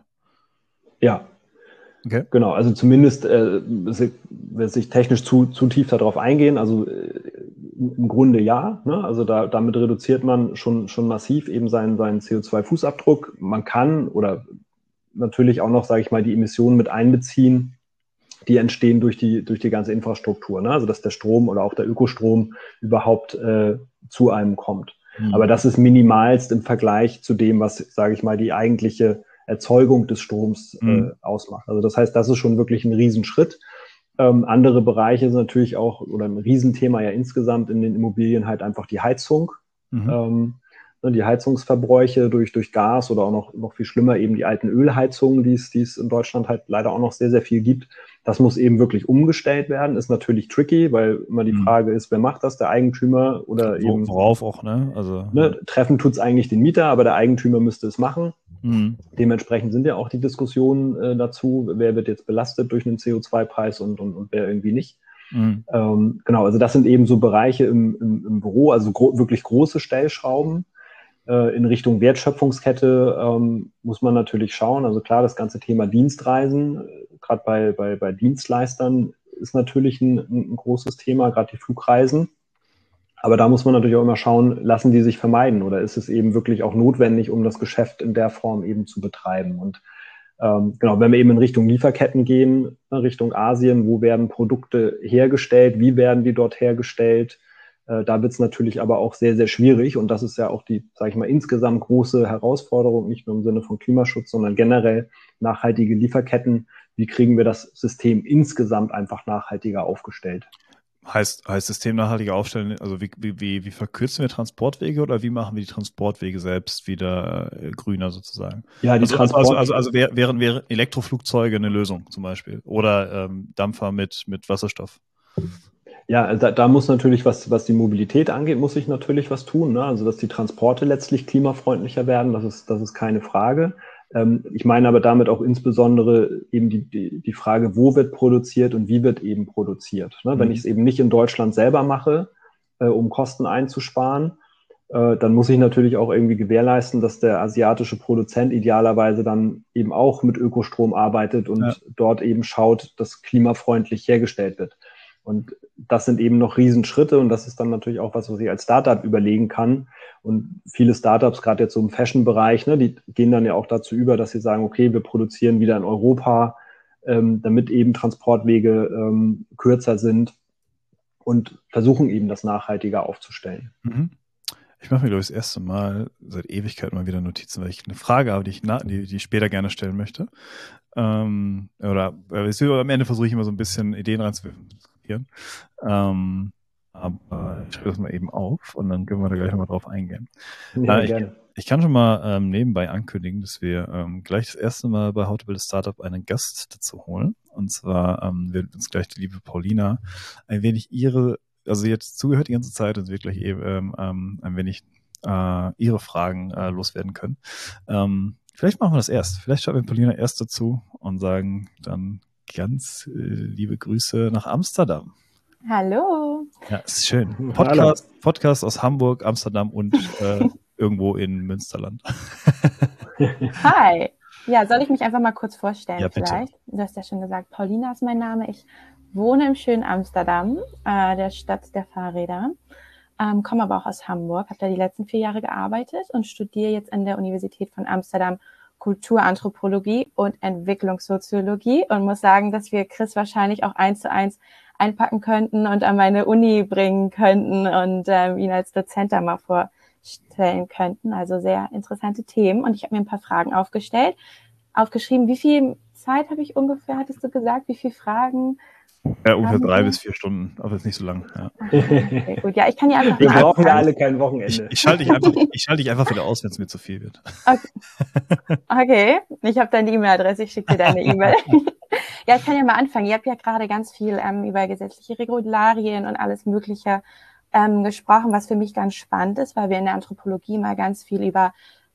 ja, Okay. genau. Also zumindest, äh, wenn sich technisch zu, zu tief darauf eingehen, also äh, im Grunde ja. Ne? Also da, damit reduziert man schon, schon massiv eben seinen, seinen C O zwei Fußabdruck. Man kann oder natürlich auch noch, sage ich mal, die Emissionen mit einbeziehen, die entstehen durch die, durch die ganze Infrastruktur. Ne? Also dass der Strom oder auch der Ökostrom überhaupt äh, zu einem kommt. Mhm. Aber das ist minimalst im Vergleich zu dem, was, sage ich mal, die eigentliche Erzeugung des Stroms äh, mhm. ausmacht. Also das heißt, das ist schon wirklich ein Riesenschritt. Ähm, andere Bereiche sind natürlich auch, oder ein Riesenthema ja insgesamt in den Immobilien halt einfach die Heizung. Mhm. Ähm, die Heizungsverbräuche durch, durch Gas oder auch noch, noch viel schlimmer eben die alten Ölheizungen, die es, die es in Deutschland halt leider auch noch sehr, sehr viel gibt. Das muss eben wirklich umgestellt werden. Ist natürlich tricky, weil immer die mhm. Frage ist, wer macht das, der Eigentümer oder Wo, eben... Worauf auch, ne? Also, ne, ja. Treffen tut es eigentlich den Mieter, aber der Eigentümer müsste es machen. Mhm. Dementsprechend sind ja auch die Diskussionen äh, dazu, wer wird jetzt belastet durch einen C O zwei Preis und, und, und wer irgendwie nicht. Mhm. Ähm, genau, also das sind eben so Bereiche im, im, im Büro, also gro- wirklich große Stellschrauben. Äh, in Richtung Wertschöpfungskette ähm, muss man natürlich schauen. Also klar, das ganze Thema Dienstreisen, äh, gerade bei, bei, bei Dienstleistern, ist natürlich ein, ein großes Thema, gerade die Flugreisen. Aber da muss man natürlich auch immer schauen, lassen die sich vermeiden oder ist es eben wirklich auch notwendig, um das Geschäft in der Form eben zu betreiben? Und ähm, genau, wenn wir eben in Richtung Lieferketten gehen, Richtung Asien, wo werden Produkte hergestellt, wie werden die dort hergestellt? Äh, da wird es natürlich aber auch sehr, sehr schwierig und das ist ja auch die, sage ich mal, insgesamt große Herausforderung, nicht nur im Sinne von Klimaschutz, sondern generell nachhaltige Lieferketten. Wie kriegen wir das System insgesamt einfach nachhaltiger aufgestellt? Heißt, heißt System nachhaltiger aufstellen, also wie, wie, wie verkürzen wir Transportwege oder wie machen wir die Transportwege selbst wieder äh, grüner sozusagen? Ja, die also, Transport also, also, also wären, wären Elektroflugzeuge eine Lösung zum Beispiel oder ähm, Dampfer mit, mit Wasserstoff? Ja, da, da muss natürlich, was, was die Mobilität angeht, muss sich natürlich was tun. Ne? Also, dass die Transporte letztlich klimafreundlicher werden, das ist, das ist keine Frage. Ähm, ich meine aber damit auch insbesondere eben die, die, die Frage, wo wird produziert und wie wird eben produziert. Ne? Mhm. Wenn ich es eben nicht in Deutschland selber mache, äh, um Kosten einzusparen, äh, dann muss ich natürlich auch irgendwie gewährleisten, dass der asiatische Produzent idealerweise dann eben auch mit Ökostrom arbeitet und ja. dort eben schaut, dass klimafreundlich hergestellt wird. Und das sind eben noch Riesenschritte und das ist dann natürlich auch was, was ich als Startup überlegen kann. Und viele Startups, gerade jetzt so im Fashion-Bereich, ne, die gehen dann ja auch dazu über, dass sie sagen, okay, wir produzieren wieder in Europa, ähm, damit eben Transportwege ähm, kürzer sind und versuchen eben das nachhaltiger aufzustellen. Mhm. Ich mache mir, glaube ich, das erste Mal seit Ewigkeit mal wieder Notizen, weil ich eine Frage habe, die ich, na, die, die ich später gerne stellen möchte. Ähm, oder äh, am Ende versuche ich immer so ein bisschen Ideen reinzuwerfen. Ähm, aber ich schreibe das mal eben auf und dann können wir da gleich nochmal drauf eingehen. Ja, äh, ich, gerne. ich kann schon mal ähm, nebenbei ankündigen, dass wir ähm, gleich das erste Mal bei How to Build a Startup einen Gast dazu holen. Und zwar ähm, wird uns gleich die liebe Paulina ein wenig ihre, also sie hat zugehört die ganze Zeit und wirklich eben ähm, ein wenig äh, ihre Fragen äh, loswerden können. Ähm, vielleicht machen wir das erst. Vielleicht schauen wir Paulina erst dazu und sagen dann ganz äh, liebe Grüße nach Amsterdam. Hallo. Ja, ist schön. Podcast, Podcast aus Hamburg, Amsterdam und äh, irgendwo in Münsterland. Hi. Ja, soll ich mich einfach mal kurz vorstellen ja, bitte. vielleicht? Du hast ja schon gesagt, Paulina ist mein Name. Ich wohne im schönen Amsterdam, äh, der Stadt der Fahrräder. Ähm, komme aber auch aus Hamburg, habe da die letzten vier Jahre gearbeitet und studiere jetzt an der Universität von Amsterdam Kulturanthropologie und Entwicklungssoziologie und muss sagen, dass wir Chris wahrscheinlich auch eins zu eins einpacken könnten und an meine Uni bringen könnten und ähm, ihn als Dozent da mal vorstellen könnten. Also sehr interessante Themen. Und ich habe mir ein paar Fragen aufgestellt, aufgeschrieben. Wie viel Zeit habe ich ungefähr, hattest du gesagt? Wie viele Fragen? Ja, ungefähr drei wir? bis vier Stunden, aber jetzt nicht so lang. Ja. Okay, gut. Ja, ich kann ja einfach Wir mal brauchen ja alle kein Wochenende. Ich, ich schalte dich einfach, ich schalte dich einfach wieder aus, wenn es mir zu viel wird. Okay, okay. Ich habe deine E-Mail-Adresse, ich schicke dir deine E-Mail. Ja, ich kann ja mal anfangen. Ihr habt ja gerade ganz viel ähm, über gesetzliche Regularien und alles Mögliche ähm, gesprochen, was für mich ganz spannend ist, weil wir in der Anthropologie mal ganz viel über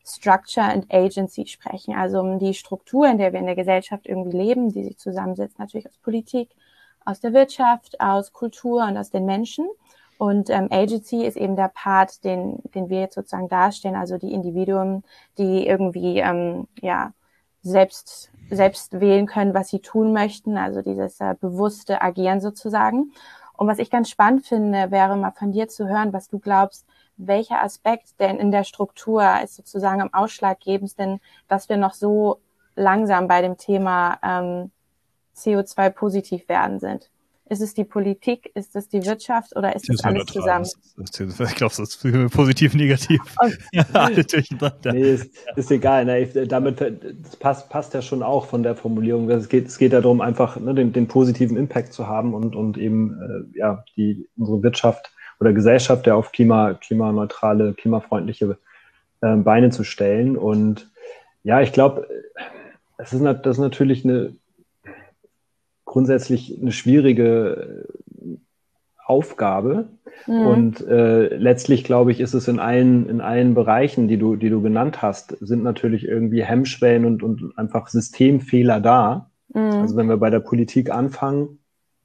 Structure and Agency sprechen, also um die Struktur, in der wir in der Gesellschaft irgendwie leben, die sich zusammensetzt natürlich aus Politik, aus der Wirtschaft, aus Kultur und aus den Menschen. Und ähm, Agency ist eben der Part, den, den wir jetzt sozusagen darstellen, also die Individuen, die irgendwie ähm, ja selbst selbst wählen können, was sie tun möchten, also dieses äh, bewusste Agieren sozusagen. Und was ich ganz spannend finde, wäre mal von dir zu hören, was du glaubst, welcher Aspekt denn in der Struktur ist sozusagen am ausschlaggebendsten, dass wir noch so langsam bei dem Thema ähm, C O zwei positiv werden sind. Ist es die Politik, ist es die Wirtschaft oder ist es alles zusammen? Ich glaube, das ist positiv, negativ. Okay. Ja, alle durcheinander. Nee, ist, ist egal. Ne? Damit das passt, passt ja schon auch von der Formulierung. Es geht, es geht ja darum, einfach ne, den, den positiven Impact zu haben und, und eben äh, ja die unsere Wirtschaft oder Gesellschaft ja auf klima, klimaneutrale, klimafreundliche äh, Beine zu stellen. Und ja, ich glaube, das ist, das ist natürlich eine grundsätzlich eine schwierige Aufgabe. Mhm. Und äh, letztlich, glaube ich, ist es in allen, in allen Bereichen, die du, die du genannt hast, sind natürlich irgendwie Hemmschwellen und, und einfach Systemfehler da. Mhm. Also wenn wir bei der Politik anfangen,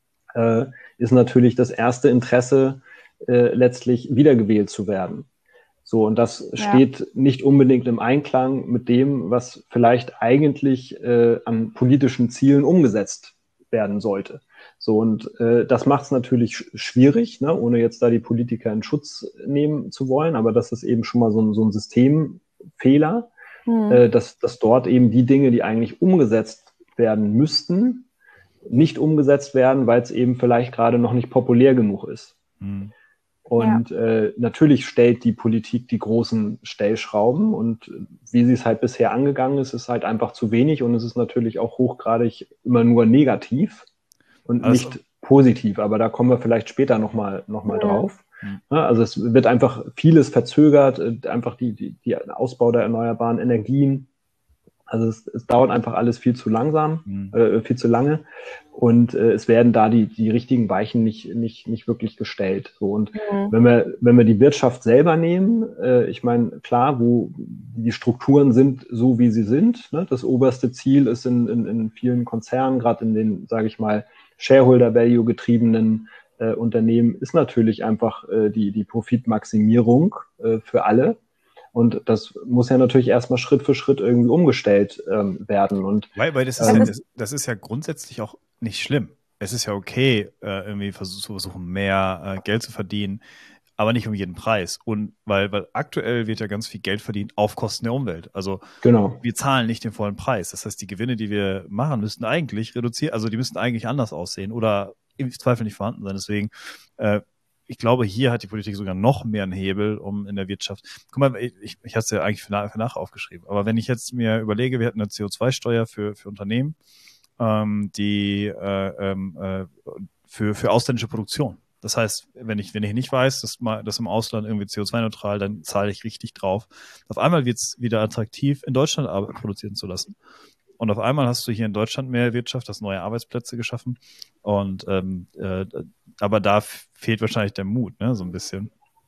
äh, ist natürlich das erste Interesse, äh, letztlich wiedergewählt zu werden. So, und das ja. steht nicht unbedingt im Einklang mit dem, was vielleicht eigentlich äh, an politischen Zielen umgesetzt werden sollte. So, und äh, das macht es natürlich sch- schwierig, ne, ohne jetzt da die Politiker in Schutz nehmen zu wollen, aber das ist eben schon mal so ein, so ein Systemfehler, mhm. äh, dass, dass dort eben die Dinge, die eigentlich umgesetzt werden müssten, nicht umgesetzt werden, weil es eben vielleicht gerade noch nicht populär genug ist. Mhm. Und ja. äh, natürlich stellt die Politik die großen Stellschrauben und wie sie es halt bisher angegangen ist, ist halt einfach zu wenig und es ist natürlich auch hochgradig immer nur negativ und also, nicht positiv, aber da kommen wir vielleicht später nochmal noch mal ja. drauf. Mhm. Ja, also es wird einfach vieles verzögert, einfach die, die, die Ausbau der erneuerbaren Energien. Also es, es dauert einfach alles viel zu langsam, mhm. äh, viel zu lange und äh, es werden da die die richtigen Weichen nicht nicht nicht wirklich gestellt. So und mhm. wenn wir wenn wir die Wirtschaft selber nehmen, äh, ich meine klar, wo die Strukturen sind so wie sie sind. Ne? Das oberste Ziel ist in in, in vielen Konzernen, gerade in den sage ich mal Shareholder Value getriebenen äh, Unternehmen, ist natürlich einfach äh, die die Profitmaximierung äh, für alle. Und das muss ja natürlich erstmal Schritt für Schritt irgendwie umgestellt ähm, werden. Und weil, weil das ist ähm, ja, das, das ist ja grundsätzlich auch nicht schlimm. Es ist ja okay, äh, irgendwie zu versuchen, mehr äh, Geld zu verdienen, aber nicht um jeden Preis. Und weil, weil aktuell wird ja ganz viel Geld verdient auf Kosten der Umwelt. Also genau. Wir zahlen nicht den vollen Preis. Das heißt, die Gewinne, die wir machen, müssten eigentlich reduzieren, also die müssten eigentlich anders aussehen oder im Zweifel nicht vorhanden sein. Deswegen äh, ich glaube, hier hat die Politik sogar noch mehr einen Hebel, um in der Wirtschaft. Guck mal, ich, ich hatte es ja eigentlich für, nach, für nachher aufgeschrieben. Aber wenn ich jetzt mir überlege, wir hätten eine C O zwei Steuer für, für Unternehmen, ähm, die äh, äh, für, für ausländische Produktion. Das heißt, wenn ich, wenn ich nicht weiß, dass mal, dass im Ausland irgendwie C O zwei neutral, dann zahle ich richtig drauf. Auf einmal wird es wieder attraktiv, in Deutschland produzieren zu lassen. Und auf einmal hast du hier in Deutschland mehr Wirtschaft, hast neue Arbeitsplätze geschaffen. Und ähm, äh, aber da fehlt wahrscheinlich der Mut, ne, so ein bisschen.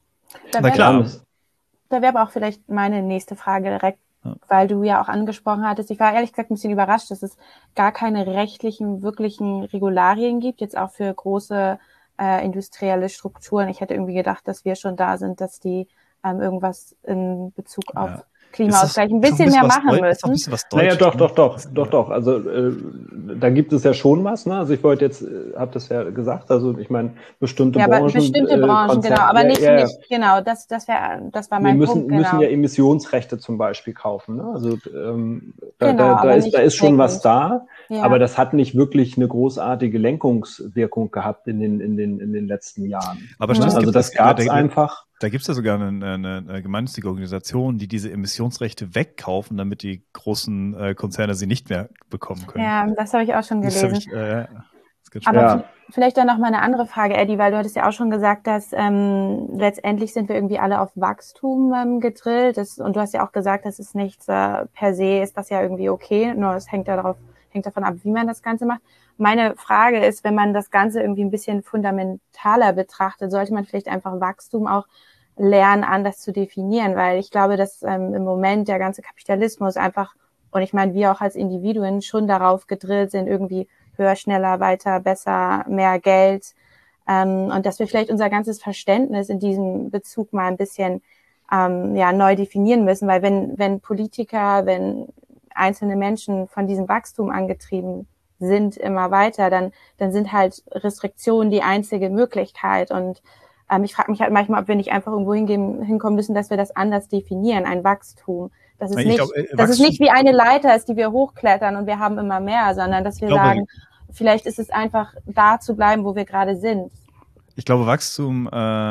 Da wäre klar. Da wäre aber auch vielleicht meine nächste Frage direkt, ja. weil du ja auch angesprochen hattest. Ich war ehrlich gesagt ein bisschen überrascht, dass es gar keine rechtlichen, wirklichen Regularien gibt, jetzt auch für große äh, industrielle Strukturen. Ich hätte irgendwie gedacht, dass wir schon da sind, dass die ähm, irgendwas in Bezug auf ja. Klimaausgleich ein bisschen, ein bisschen mehr machen müssen. Ein was naja, doch, doch, doch, doch, doch. Also äh, da gibt es ja schon was. Ne? Also ich wollte jetzt, äh, habe das ja gesagt. Also ich meine bestimmte ja, Branchen. Bestimmte Branchen, äh, genau, aber ja, nicht, ja, ja. nicht, genau. Das, das wäre, das war mein Wir müssen, Punkt. Genau. müssen ja Emissionsrechte zum Beispiel kaufen. Ne? Also ähm, da, genau, da, da ist, da ist schon was da. Ja. Aber das hat nicht wirklich eine großartige Lenkungswirkung gehabt in den, in den, in den letzten Jahren. Aber mhm. Also das gab es einfach. Da gibt es ja sogar eine, eine, eine gemeinnützige Organisation, die diese Emissionsrechte wegkaufen, damit die großen äh, Konzerne sie nicht mehr bekommen können. Ja, das habe ich auch schon gelesen. Das ich, äh, das Aber ja. vielleicht dann noch mal eine andere Frage, Eddie, weil du hattest ja auch schon gesagt, dass ähm, letztendlich sind wir irgendwie alle auf Wachstum ähm, gedrillt. Das, und du hast ja auch gesagt, das ist nichts äh, per se, ist das ja irgendwie okay, nur es hängt, darauf, hängt davon ab, wie man das Ganze macht. Meine Frage ist, wenn man das Ganze irgendwie ein bisschen fundamentaler betrachtet, sollte man vielleicht einfach Wachstum auch lernen, anders zu definieren, weil ich glaube, dass ähm, im Moment der ganze Kapitalismus einfach, und ich meine, wir auch als Individuen schon darauf gedrillt sind, irgendwie höher, schneller, weiter, besser, mehr Geld, ähm, und dass wir vielleicht unser ganzes Verständnis in diesem Bezug mal ein bisschen ähm, ja neu definieren müssen, weil wenn wenn Politiker, wenn einzelne Menschen von diesem Wachstum angetrieben sind immer weiter, dann dann sind halt Restriktionen die einzige Möglichkeit. Und ähm, ich frage mich halt manchmal, ob wir nicht einfach irgendwo hingehen, hinkommen müssen, dass wir das anders definieren, ein Wachstum. Dass es Ich nicht, glaub, äh, dass es Wachstum, nicht wie eine Leiter ist, die wir hochklettern und wir haben immer mehr, sondern dass wir ich glaube, sagen, vielleicht ist es einfach da zu bleiben, wo wir gerade sind. Ich glaube, Wachstum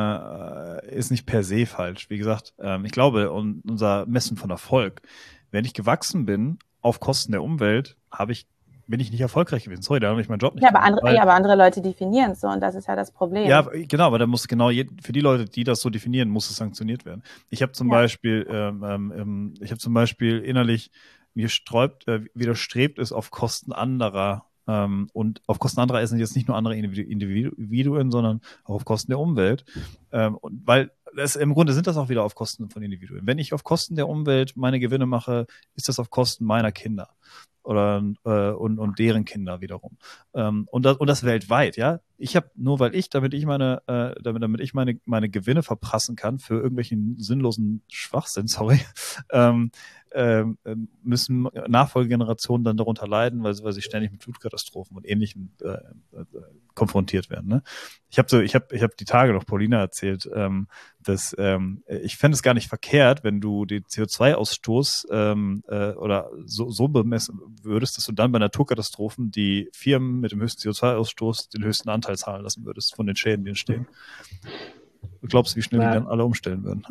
äh, ist nicht per se falsch. Wie gesagt, ähm, ich glaube, und unser Messen von Erfolg, wenn ich gewachsen bin auf Kosten der Umwelt, habe ich bin ich nicht erfolgreich gewesen. Sorry, da habe ich meinen Job nicht Ja, aber gemacht. andere, Weil, ja, aber andere Leute definieren es so und das ist ja das Problem. Ja, genau, aber da muss genau je, für die Leute, die das so definieren, muss es sanktioniert werden. Ich habe zum Ja. Beispiel, ähm, ähm, ich habe zum Beispiel innerlich mir sträubt, äh, widerstrebt es auf Kosten anderer. Ähm, und auf Kosten anderer sind jetzt nicht nur andere Individu- Individuen, sondern auch auf Kosten der Umwelt. Ähm, und weil das, im Grunde sind das auch wieder auf Kosten von Individuen. Wenn ich auf Kosten der Umwelt meine Gewinne mache, ist das auf Kosten meiner Kinder oder äh, und, und deren Kinder wiederum. Ähm, und, das, und das weltweit, ja. Ich habe nur, weil ich, damit ich meine, äh, damit, damit ich meine, meine Gewinne verprassen kann für irgendwelchen sinnlosen Schwachsinn, sorry, ähm, ähm, müssen Nachfolgegenerationen dann darunter leiden, weil, weil sie ständig mit Flutkatastrophen und Ähnlichem äh, äh, konfrontiert werden. Ne? Ich habe so, ich habe, ich habe die Tage noch Paulina erzählt, ähm, dass ähm, ich fände es gar nicht verkehrt, wenn du den C O zwei Ausstoß ähm, äh, oder so, so bemessen würdest, dass du dann bei Naturkatastrophen die Firmen mit dem höchsten C O zwei Ausstoß den höchsten Anteil zahlen lassen würdest von den Schäden, die entstehen. Du glaubst, wie schnell ja. die dann alle umstellen würden?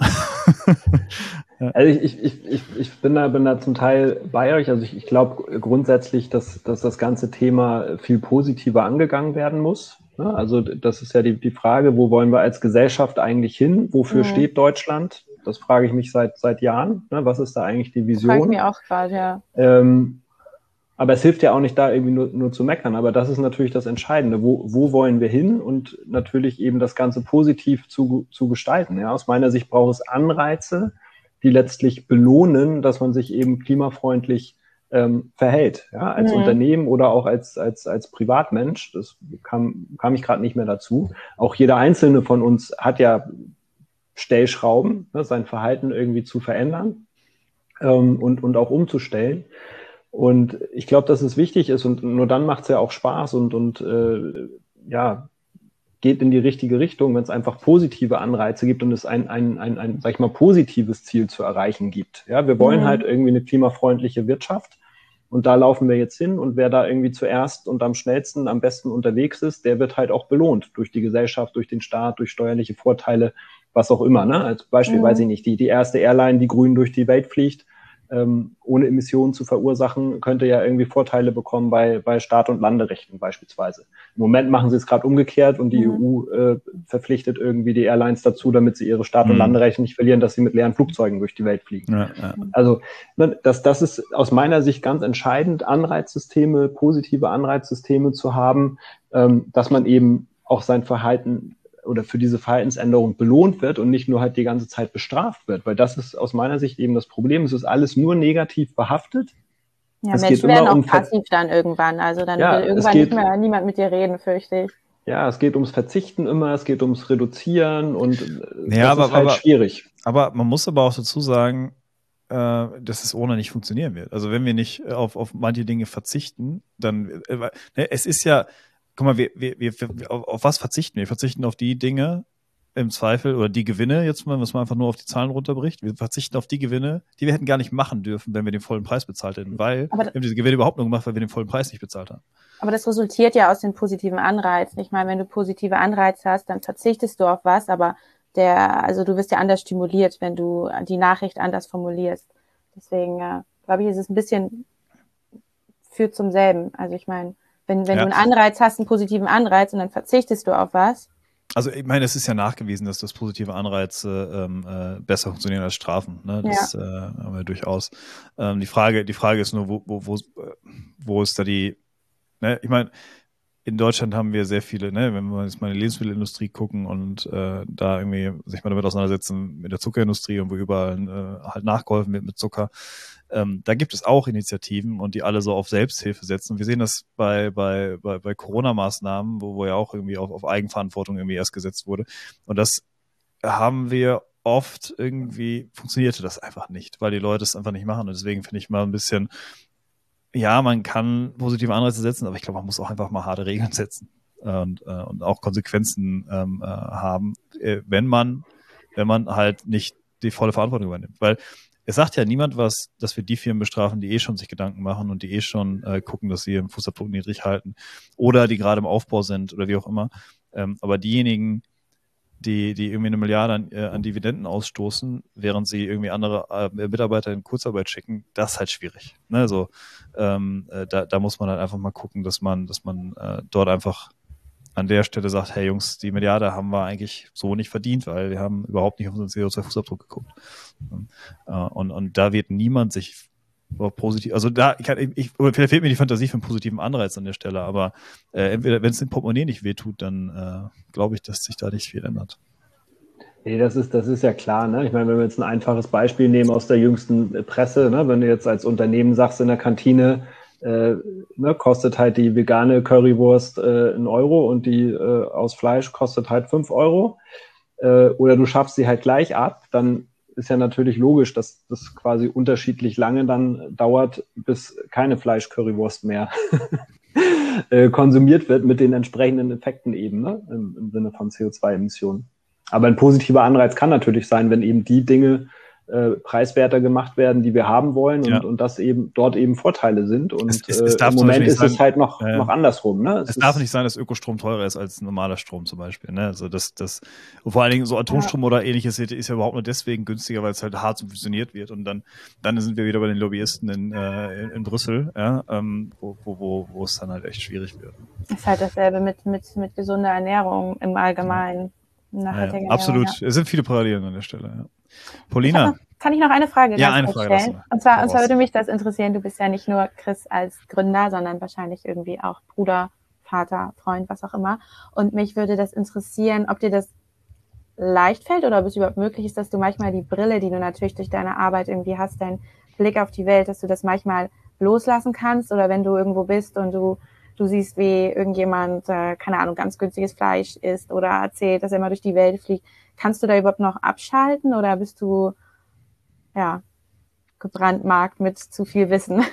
Ja. Also ich, ich, ich, ich, ich bin da, bin da zum Teil bei euch. Also ich, ich glaube grundsätzlich, dass, dass das ganze Thema viel positiver angegangen werden muss. Also das ist ja die, die Frage, wo wollen wir als Gesellschaft eigentlich hin? Wofür mhm. steht Deutschland? Das frage ich mich seit seit Jahren. Was ist da eigentlich die Vision? Frage ich mich auch gerade, ja. Ähm, aber es hilft ja auch nicht, da irgendwie nur, nur zu meckern. Aber das ist natürlich das Entscheidende. Wo, wo wollen wir hin? Und natürlich eben das Ganze positiv zu, zu gestalten. Ja, aus meiner Sicht braucht es Anreize, die letztlich belohnen, dass man sich eben klimafreundlich ähm, verhält. Ja, als mhm. Unternehmen oder auch als, als, als Privatmensch. Das kam, kam ich gerade nicht mehr dazu. Auch jeder Einzelne von uns hat ja Stellschrauben, ne, sein Verhalten irgendwie zu verändern ähm, und, und auch umzustellen. Und ich glaube, dass es wichtig ist und nur dann macht es ja auch Spaß und, und äh, ja, geht in die richtige Richtung, wenn es einfach positive Anreize gibt und es ein, ein, ein, ein, sag ich mal, positives Ziel zu erreichen gibt. Ja, wir wollen mhm. halt irgendwie eine klimafreundliche Wirtschaft und da laufen wir jetzt hin und wer da irgendwie zuerst und am schnellsten, am besten unterwegs ist, der wird halt auch belohnt durch die Gesellschaft, durch den Staat, durch steuerliche Vorteile, was auch immer. Ne? Als Beispiel, mhm. weiß ich nicht, die, die erste Airline, die grün durch die Welt fliegt, Ähm, ohne Emissionen zu verursachen, könnte ja irgendwie Vorteile bekommen bei, bei Start- und Landerechten beispielsweise. Im Moment machen sie es gerade umgekehrt und die mhm. E U äh, verpflichtet irgendwie die Airlines dazu, damit sie ihre Start- und mhm. Landerechte nicht verlieren, dass sie mit leeren Flugzeugen durch die Welt fliegen. Ja, ja. Also ne, das, das ist aus meiner Sicht ganz entscheidend, Anreizsysteme, positive Anreizsysteme zu haben, ähm, dass man eben auch sein Verhalten oder für diese Verhaltensänderung belohnt wird und nicht nur halt die ganze Zeit bestraft wird, weil das ist aus meiner Sicht eben das Problem. Es ist alles nur negativ behaftet. Ja, es Menschen werden auch um passiv dann irgendwann, also dann ja, will irgendwann geht, nicht mehr niemand mit dir reden, fürchte ich. Ja, es geht ums Verzichten immer, es geht ums Reduzieren und ja, das aber, ist halt aber, schwierig. Aber man muss aber auch dazu sagen, äh, dass es ohne nicht funktionieren wird. Also wenn wir nicht auf, auf manche Dinge verzichten, dann äh, ne, es ist ja Guck mal, wir, wir, wir, auf, auf was verzichten wir? Wir verzichten auf die Dinge im Zweifel oder die Gewinne, jetzt mal, was man einfach nur auf die Zahlen runterbricht. Wir verzichten auf die Gewinne, die wir hätten gar nicht machen dürfen, wenn wir den vollen Preis bezahlt hätten, weil aber wir haben diese Gewinne überhaupt nur gemacht, weil wir den vollen Preis nicht bezahlt haben. Aber das resultiert ja aus den positiven Anreizen. Ich meine, wenn du positive Anreize hast, dann verzichtest du auf was, aber der, also du wirst ja anders stimuliert, wenn du die Nachricht anders formulierst. Deswegen, ja, glaube ich, ist es ein bisschen führt zum selben. Also ich meine, Wenn, wenn ja. du einen Anreiz hast, einen positiven Anreiz und dann verzichtest du auf was. Also ich meine, es ist ja nachgewiesen, dass das positive Anreize ähm, äh, besser funktionieren als Strafen. Ne? Das ja. äh, haben wir durchaus. Ähm, die Frage, die Frage ist nur, wo, wo, wo, wo ist da die, ne? Ich meine, in Deutschland haben wir sehr viele, ne, wenn wir jetzt mal in die Lebensmittelindustrie gucken und äh, da irgendwie sich mal damit auseinandersetzen mit der Zuckerindustrie und wo überall äh, halt nachgeholfen wird mit Zucker. Ähm, da gibt es auch Initiativen und die alle so auf Selbsthilfe setzen. Und wir sehen das bei bei bei, bei Corona-Maßnahmen, wo, wo ja auch irgendwie auf, auf Eigenverantwortung irgendwie erst gesetzt wurde. Und das haben wir oft irgendwie, funktionierte das einfach nicht, weil die Leute es einfach nicht machen. Und deswegen finde ich mal ein bisschen, ja, man kann positive Anreize setzen, aber ich glaube, man muss auch einfach mal harte Regeln setzen und, äh, und auch Konsequenzen ähm, äh, haben, äh, wenn man, wenn man halt nicht die volle Verantwortung übernimmt. Weil es sagt ja niemand was, dass wir die Firmen bestrafen, die eh schon sich Gedanken machen und die eh schon äh, gucken, dass sie ihren Fußabdruck niedrig halten oder die gerade im Aufbau sind oder wie auch immer. Ähm, aber diejenigen, die, die irgendwie eine Milliarde an, äh, an Dividenden ausstoßen, während sie irgendwie andere äh, Mitarbeiter in Kurzarbeit schicken, das ist halt schwierig. Ne? Also ähm, äh, da, da muss man halt einfach mal gucken, dass man, dass man äh, dort einfach an der Stelle sagt, hey Jungs, die Milliarde haben wir eigentlich so nicht verdient, weil wir haben überhaupt nicht auf unseren C O zwei Fußabdruck geguckt. Äh, und, und da wird niemand sich positiv, also da kann ich, ich, vielleicht fehlt mir die Fantasie für einen positiven Anreiz an der Stelle, aber äh, entweder, wenn es dem Portemonnaie nicht wehtut, dann äh, glaube ich, dass sich da nicht viel ändert. Nee, das ist, das ist ja klar, ne? Ich meine, wenn wir jetzt ein einfaches Beispiel nehmen aus der jüngsten Presse, ne? Wenn du jetzt als Unternehmen sagst in der Kantine, äh, ne, kostet halt die vegane Currywurst äh, einen Euro und die äh, aus Fleisch kostet halt fünf Euro, äh, oder du schaffst sie halt gleich ab, dann ist ja natürlich logisch, dass das quasi unterschiedlich lange dann dauert, bis keine Fleisch-Currywurst mehr äh, konsumiert wird mit den entsprechenden Effekten eben, ne? Im, im Sinne von C O zwei Emissionen. Aber ein positiver Anreiz kann natürlich sein, wenn eben die Dinge äh, preiswerter gemacht werden, die wir haben wollen und, ja. und dass eben dort eben Vorteile sind. Und es, es, es äh, im Moment ist sein, es halt noch, äh, noch andersrum. Ne? Es, es ist, darf nicht sein, dass Ökostrom teurer ist als normaler Strom zum Beispiel. Ne? Also das, das, und vor allen Dingen so Atomstrom ja. oder ähnliches ist ja überhaupt nur deswegen günstiger, weil es halt hart subventioniert wird. Und dann, dann sind wir wieder bei den Lobbyisten in, äh, in, in Brüssel, ja? ähm, wo, wo, wo, wo es dann halt echt schwierig wird. Ist halt dasselbe mit, mit, mit gesunder Ernährung im Allgemeinen. Ja. Ja, ja, absolut. Ja. Es sind viele Parallelen an der Stelle. Ja. Paulina. Noch, kann ich noch eine Frage ja, ganz eine kurz Frage stellen? Und zwar, und zwar würde mich das interessieren, du bist ja nicht nur Chris als Gründer, sondern wahrscheinlich irgendwie auch Bruder, Vater, Freund, was auch immer. Und mich würde das interessieren, ob dir das leicht fällt oder ob es überhaupt möglich ist, dass du manchmal die Brille, die du natürlich durch deine Arbeit irgendwie hast, deinen Blick auf die Welt, dass du das manchmal loslassen kannst oder wenn du irgendwo bist und du Du siehst, wie irgendjemand, äh, keine Ahnung, ganz günstiges Fleisch isst oder erzählt, dass er immer durch die Welt fliegt. Kannst du da überhaupt noch abschalten oder bist du, ja, gebrandmarkt mit zu viel Wissen?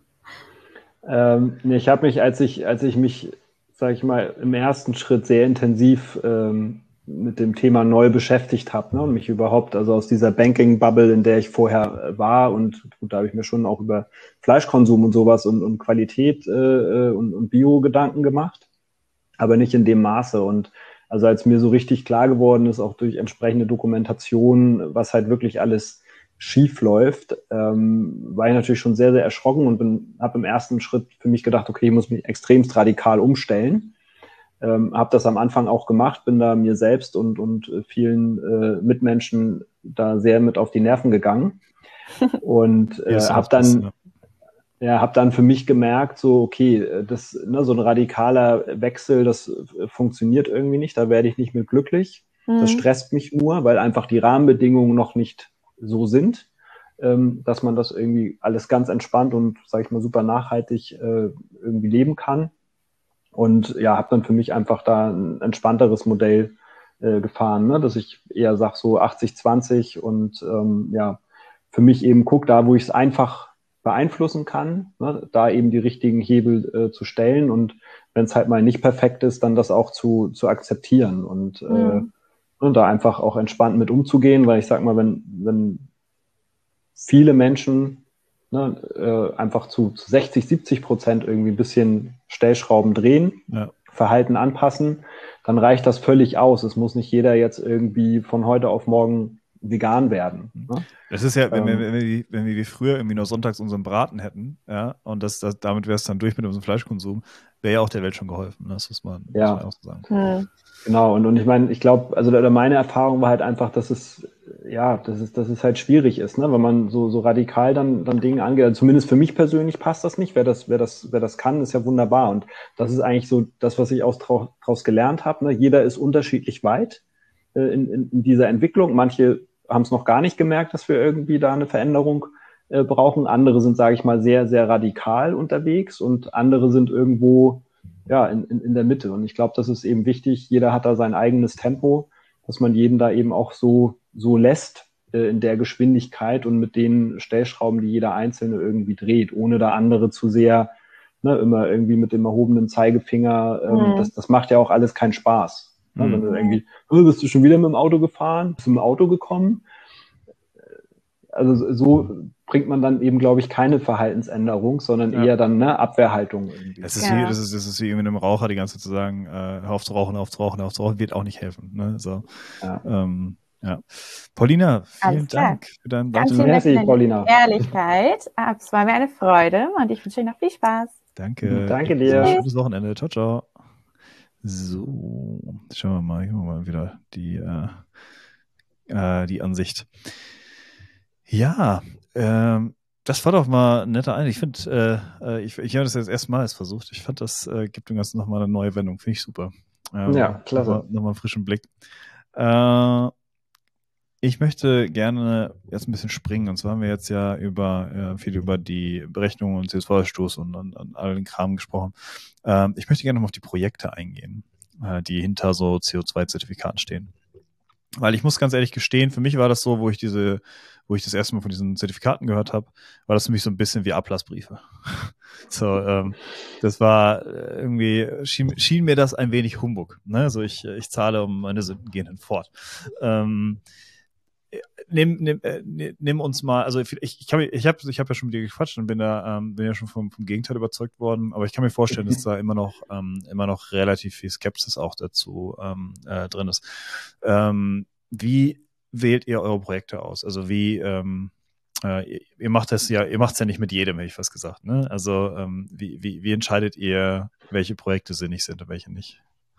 Ähm, ich habe mich, als ich, als ich mich, sage ich mal, im ersten Schritt sehr intensiv ähm, mit dem Thema neu beschäftigt habe, ne, und mich überhaupt, also aus dieser Banking-Bubble, in der ich vorher war, und gut, da habe ich mir schon auch über Fleischkonsum und sowas und, und Qualität äh, und, und Bio-Gedanken gemacht, aber nicht in dem Maße. Und also als mir so richtig klar geworden ist, auch durch entsprechende Dokumentation, was halt wirklich alles schief läuft, ähm, war ich natürlich schon sehr, sehr erschrocken und habe im ersten Schritt für mich gedacht, okay, ich muss mich extremst radikal umstellen. Ähm, habe das am Anfang auch gemacht, bin da mir selbst und, und vielen äh, Mitmenschen da sehr mit auf die Nerven gegangen und äh, habe dann ja, habe dann für mich gemerkt, so okay, das, ne, so ein radikaler Wechsel, das äh, funktioniert irgendwie nicht, da werde ich nicht mehr glücklich. Mhm. Das stresst mich nur, weil einfach die Rahmenbedingungen noch nicht so sind, ähm, dass man das irgendwie alles ganz entspannt und, sage ich mal, super nachhaltig äh, irgendwie leben kann. Und ja, habe dann für mich einfach da ein entspannteres Modell äh, gefahren, ne? Dass ich eher sage so achtzig zwanzig und ähm, ja, für mich eben guck, da wo ich es einfach beeinflussen kann, ne? Da eben die richtigen Hebel äh, zu stellen und wenn es halt mal nicht perfekt ist, dann das auch zu, zu akzeptieren und, mhm. äh, und da einfach auch entspannt mit umzugehen, weil ich sag mal, wenn, wenn viele Menschen Ne, äh, einfach zu, zu sechzig, siebzig Prozent irgendwie ein bisschen Stellschrauben drehen, ja. Verhalten anpassen, dann reicht das völlig aus. Es muss nicht jeder jetzt irgendwie von heute auf morgen vegan werden. Ne? Das ist ja, wenn, ähm, wir, wenn, wir, wenn wir wie früher irgendwie nur sonntags unseren Braten hätten, ja, und das, das, damit wäre es dann durch mit unserem Fleischkonsum, wäre ja auch der Welt schon geholfen. Das muss man, ja. muss man auch so sagen. Hm. Genau, und, und ich meine, ich glaube, also meine Erfahrung war halt einfach, dass es ja, dass es, dass es halt schwierig ist, ne? Wenn man so, so radikal dann, dann Dinge angeht. Also zumindest für mich persönlich passt das nicht. Wer das, wer das, wer das kann, ist ja wunderbar. Und das ist eigentlich so das, was ich aus daraus gelernt habe. Ne? Jeder ist unterschiedlich weit äh, in, in, in dieser Entwicklung. Manche haben es noch gar nicht gemerkt, dass wir irgendwie da eine Veränderung äh, brauchen. Andere sind, sage ich mal, sehr, sehr radikal unterwegs und andere sind irgendwo ja in, in, in der Mitte. Und ich glaube, das ist eben wichtig. Jeder hat da sein eigenes Tempo, dass man jeden da eben auch so so lässt äh, in der Geschwindigkeit und mit den Stellschrauben, die jeder Einzelne irgendwie dreht, ohne da andere zu sehr, ne, immer irgendwie mit dem erhobenen Zeigefinger. Ähm, mhm. das, das macht ja auch alles keinen Spaß. Ne? Mhm. Wenn du irgendwie, oh, bist du schon wieder mit dem Auto gefahren? Bist du mit dem Auto gekommen? Also so bringt man dann eben, glaube ich, keine Verhaltensänderung, sondern ja. eher dann eine Abwehrhaltung irgendwie. Das ist, ja. wie, das, ist, das ist wie mit einem Raucher die ganze Zeit zu sagen, äh, hör auf zu rauchen, hör auf zu rauchen, hör auf zu rauchen, wird auch nicht helfen. Ne? So, ja. Ähm, ja. Paulina, vielen Dank für deinen Ganz vielen Dank für deine Ehrlichkeit. Es war mir eine Freude und ich wünsche dir noch viel Spaß. Danke. Danke dir. Schönes Wochenende. Ciao, ciao. So, schauen wir mal, hier mal wieder die, äh, äh, die Ansicht. Ja, ähm, das war doch mal ein netter Einblick. Ich finde, äh, ich, ich habe das jetzt erstmals versucht. Ich fand, das äh, gibt dem Ganzen nochmal eine neue Wendung. Finde ich super. Ähm, ja, klasse. Nochmal, nochmal einen frischen Blick. Äh, ich möchte gerne jetzt ein bisschen springen. Und zwar haben wir jetzt ja über äh, viel über die Berechnung und C O zwei Ausstoß und an, an all den Kram gesprochen. Ähm, ich möchte gerne nochmal auf die Projekte eingehen, äh, die hinter so C O zwei Zertifikaten stehen. Weil ich muss ganz ehrlich gestehen, für mich war das so, wo ich diese, wo ich das erste Mal von diesen Zertifikaten gehört habe, war das für mich so ein bisschen wie Ablassbriefe. So, ähm, das war irgendwie, schien, schien mir das ein wenig Humbug. Ne? Also ich, ich zahle, um meine Sünden gehen hinfort. Ähm, Nimm, nimm, äh, nimm uns mal, also ich, ich, kann, ich habe ich hab ja schon mit dir gequatscht und bin da ähm, bin ja schon vom, vom Gegenteil überzeugt worden, aber ich kann mir vorstellen, dass da immer noch ähm, immer noch relativ viel Skepsis auch dazu ähm, äh, drin ist. Ähm, wie wählt ihr eure Projekte aus? Also wie ähm, äh, ihr, ihr macht das ja, ihr macht es ja nicht mit jedem, hätte ich fast gesagt. Ne? Also ähm, wie, wie, wie entscheidet ihr, welche Projekte sinnig sind und welche nicht?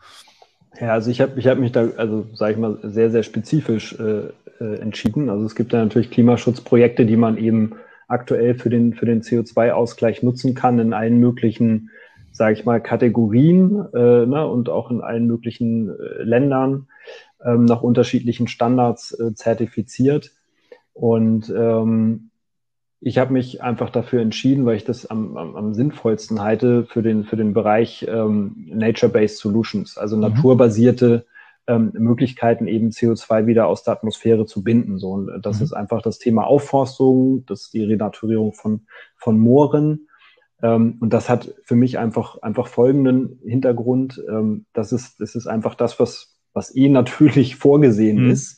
Ja, also ich habe ich hab mich da, also sage ich mal, sehr, sehr spezifisch äh, äh, entschieden. Also es gibt da natürlich Klimaschutzprojekte, die man eben aktuell für den, für den C O zwei Ausgleich nutzen kann in allen möglichen, sage ich mal, Kategorien äh, ne, und auch in allen möglichen äh, Ländern ähm, nach unterschiedlichen Standards äh, zertifiziert. Und ähm, ich habe mich einfach dafür entschieden, weil ich das am, am, am sinnvollsten halte für den, für den Bereich ähm, Nature-Based Solutions, also mhm. naturbasierte ähm, Möglichkeiten, eben C O zwei wieder aus der Atmosphäre zu binden. So, und das mhm. ist einfach das Thema Aufforstung, das ist die Renaturierung von, von Mooren. Ähm, und das hat für mich einfach, einfach folgenden Hintergrund. Ähm, das ist, das ist einfach das, was, was eh natürlich vorgesehen mhm. ist.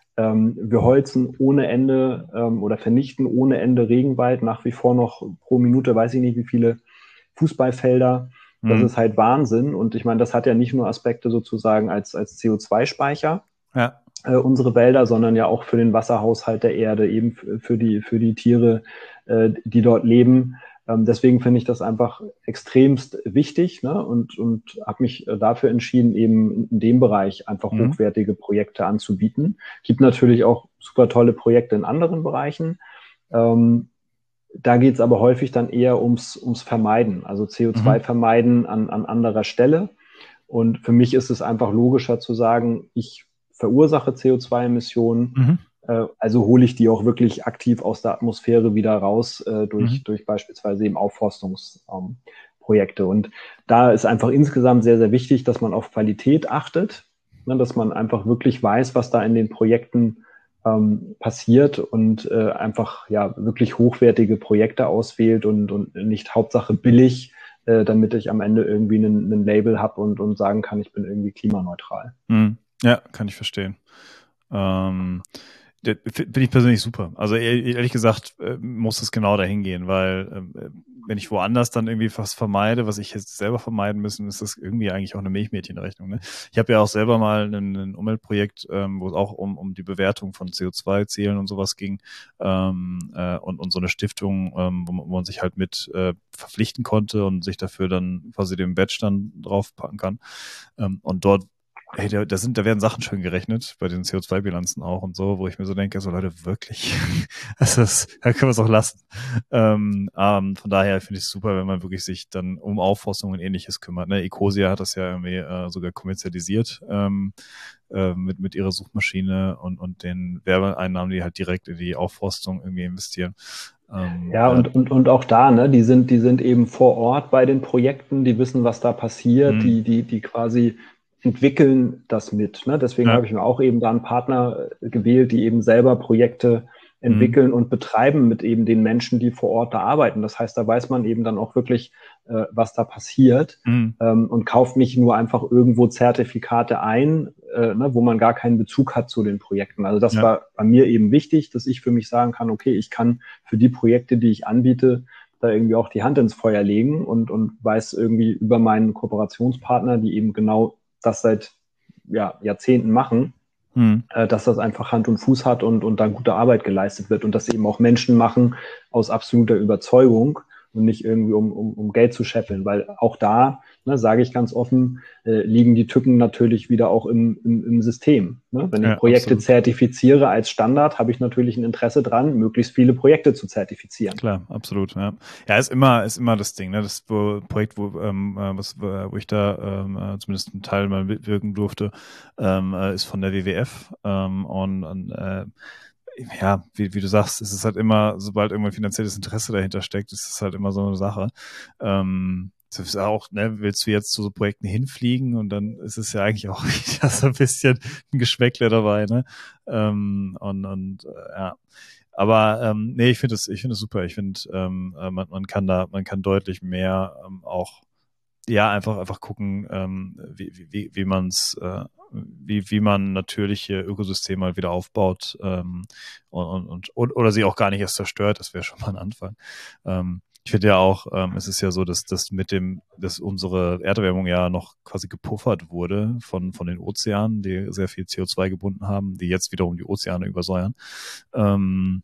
Wir holzen ohne Ende ähm, oder vernichten ohne Ende Regenwald, nach wie vor noch pro Minute, weiß ich nicht wie viele Fußballfelder. Das mhm. ist halt Wahnsinn. Und ich meine, das hat ja nicht nur Aspekte sozusagen als, als C O zwei Speicher, ja. äh, unsere Wälder, sondern ja auch für den Wasserhaushalt der Erde, eben für die, für die Tiere, äh, die dort leben. Ähm, deswegen finde ich das einfach extremst wichtig, ne? und, und habe mich dafür entschieden, eben in dem Bereich einfach mhm. hochwertige Projekte anzubieten. Gibt natürlich auch super tolle Projekte in anderen Bereichen. Ähm, da geht es aber häufig dann eher ums, ums Vermeiden, also C O zwei mhm. vermeiden an, an anderer Stelle. Und für mich ist es einfach logischer zu sagen, ich verursache C O zwei Emissionen, mhm. Also hole ich die auch wirklich aktiv aus der Atmosphäre wieder raus äh, durch, mhm. durch beispielsweise eben Aufforstungsprojekte. Ähm, und da ist einfach insgesamt sehr, sehr wichtig, dass man auf Qualität achtet, ne, dass man einfach wirklich weiß, was da in den Projekten ähm, passiert und äh, einfach ja wirklich hochwertige Projekte auswählt und, und nicht Hauptsache billig, äh, damit ich am Ende irgendwie einen, einen Label habe und, und sagen kann, ich bin irgendwie klimaneutral. Mhm. Ja, kann ich verstehen. Ähm Finde ich persönlich super. Also ehrlich gesagt muss es genau dahin gehen, weil wenn ich woanders dann irgendwie was vermeide, was ich jetzt selber vermeiden müssen, ist das irgendwie eigentlich auch eine Milchmädchenrechnung. Ne? Ich habe ja auch selber mal ein, ein Umweltprojekt, ähm, wo es auch um, um die Bewertung von C O zwei Zielen und sowas ging ähm, äh, und, und so eine Stiftung, ähm, wo, man, wo man sich halt mit äh, verpflichten konnte und sich dafür dann quasi den Badge dann draufpacken kann. Ähm, und dort Hey, da, da sind, da werden Sachen schön gerechnet, bei den C O zwei Bilanzen auch und so, wo ich mir so denke, so Leute, wirklich, also das, da können wir es auch lassen. Ähm, ähm, von daher finde ich es super, wenn man wirklich sich dann um Aufforstung und Ähnliches kümmert. Ne? Ecosia hat das ja irgendwie äh, sogar kommerzialisiert ähm, äh, mit mit ihrer Suchmaschine und und den Werbeeinnahmen, die halt direkt in die Aufforstung irgendwie investieren. Ähm, Ja, ja, und, und, und auch da, ne, die sind, die sind eben vor Ort bei den Projekten, die wissen, was da passiert, mh, die, die, die quasi entwickeln das mit. Ne? Deswegen ja, habe ich mir auch eben da einen Partner äh, gewählt, die eben selber Projekte mh, entwickeln und betreiben mit eben den Menschen, die vor Ort da arbeiten. Das heißt, da weiß man eben dann auch wirklich, äh, was da passiert, mh, ähm, und kauft nicht nur einfach irgendwo Zertifikate ein, äh, ne, wo man gar keinen Bezug hat zu den Projekten. Also das ja, war bei mir eben wichtig, dass ich für mich sagen kann, okay, ich kann für die Projekte, die ich anbiete, da irgendwie auch die Hand ins Feuer legen und, und weiß irgendwie über meinen Kooperationspartner, die eben genau das seit ja, Jahrzehnten machen, mh, äh, dass das einfach Hand und Fuß hat und, und dann gute Arbeit geleistet wird und dass eben auch Menschen machen aus absoluter Überzeugung und nicht irgendwie um, um, um Geld zu scheffeln, weil auch da, ne, sage ich ganz offen, äh, liegen die Tücken natürlich wieder auch im, im, im System. Ne? Wenn ich ja, Projekte absolut. zertifiziere als Standard, habe ich natürlich ein Interesse dran, möglichst viele Projekte zu zertifizieren. Klar, absolut, ja. Ja, ist immer, ist immer das Ding, ne? Das wo, Projekt, wo, ähm, äh, was, wo ich da ähm, äh, zumindest einen Teil mal mitwirken durfte, ähm, äh, ist von der W W F. Ähm, und und äh, ja, wie, wie du sagst, es ist halt immer, sobald irgendwann finanzielles Interesse dahinter steckt, ist es halt immer so eine Sache. Ähm, das ist auch, ne, willst du jetzt zu so Projekten hinfliegen und dann ist es ja eigentlich auch wieder so ein bisschen ein Geschmäckle dabei, ne? Ähm, und und äh, ja. Aber ähm, nee, ich finde es, ich finde es super. Ich finde, ähm, äh, man, man kann da, man kann deutlich mehr ähm, auch, ja, einfach, einfach gucken, ähm, wie, wie, wie man es, äh, wie, wie man natürliche Ökosysteme halt wieder aufbaut ähm, und, und, und oder sie auch gar nicht erst zerstört. Das wäre schon mal ein Anfang. Ähm, ich finde ja auch, ähm, es ist ja so, dass das mit dem, dass unsere Erderwärmung ja noch quasi gepuffert wurde von von den Ozeanen, die sehr viel C O zwei gebunden haben, die jetzt wiederum die Ozeane übersäuern. Ähm,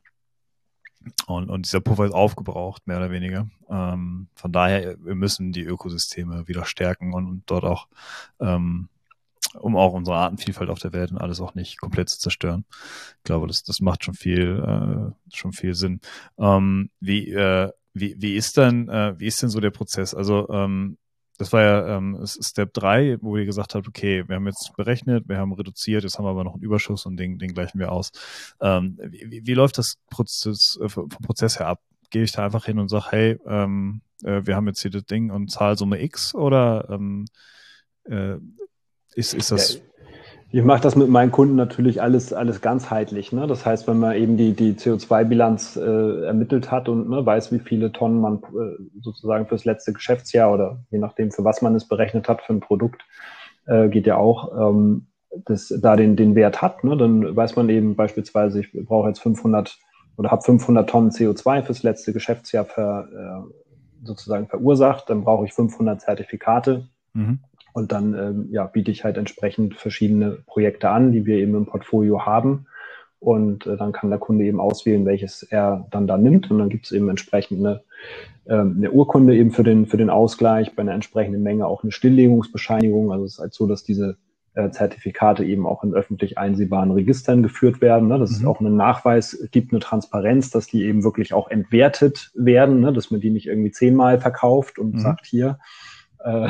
und, und dieser Puffer ist aufgebraucht, mehr oder weniger. Ähm, von daher, wir müssen die Ökosysteme wieder stärken und, und dort auch, ähm, um auch unsere Artenvielfalt auf der Welt und alles auch nicht komplett zu zerstören. Ich glaube, das, das macht schon viel, äh, schon viel Sinn. Ähm, wie, äh, wie, wie ist denn, äh, wie ist denn so der Prozess? Also, ähm, das war ja ähm, Step drei, wo ihr gesagt habt, okay, wir haben jetzt berechnet, wir haben reduziert, jetzt haben wir aber noch einen Überschuss und den, den gleichen wir aus. Ähm, wie, wie läuft das Prozess, äh, vom Prozess her ab? Gehe ich da einfach hin und sage, hey, ähm, äh, wir haben jetzt hier das Ding und Zahlsumme X oder ähm, äh, ist, ist Ja, das... ich mache das mit meinen Kunden natürlich alles, alles ganzheitlich. Ne? Das heißt, wenn man eben die, die C O zwei Bilanz äh, ermittelt hat und ne, weiß, wie viele Tonnen man äh, sozusagen fürs letzte Geschäftsjahr oder je nachdem, für was man es berechnet hat, für ein Produkt, äh, geht ja auch, ähm, das da den, den Wert hat. Ne? Dann weiß man eben beispielsweise, ich brauche jetzt fünfhundert oder habe fünfhundert Tonnen C O zwei fürs letzte Geschäftsjahr ver, äh, sozusagen verursacht. Dann brauche ich fünfhundert Zertifikate. Mhm. Und dann ähm, ja, biete ich halt entsprechend verschiedene Projekte an, die wir eben im Portfolio haben. Und äh, dann kann der Kunde eben auswählen, welches er dann da nimmt. Und dann gibt es eben entsprechend eine, ähm, eine Urkunde eben für den, für den Ausgleich, bei einer entsprechenden Menge auch eine Stilllegungsbescheinigung. Also es ist halt so, dass diese äh, Zertifikate eben auch in öffentlich einsehbaren Registern geführt werden. Ne? Dass Mhm. es auch einen Nachweis gibt, eine Transparenz, dass die eben wirklich auch entwertet werden, ne? Dass man die nicht irgendwie zehnmal verkauft und Mhm. sagt, hier, äh,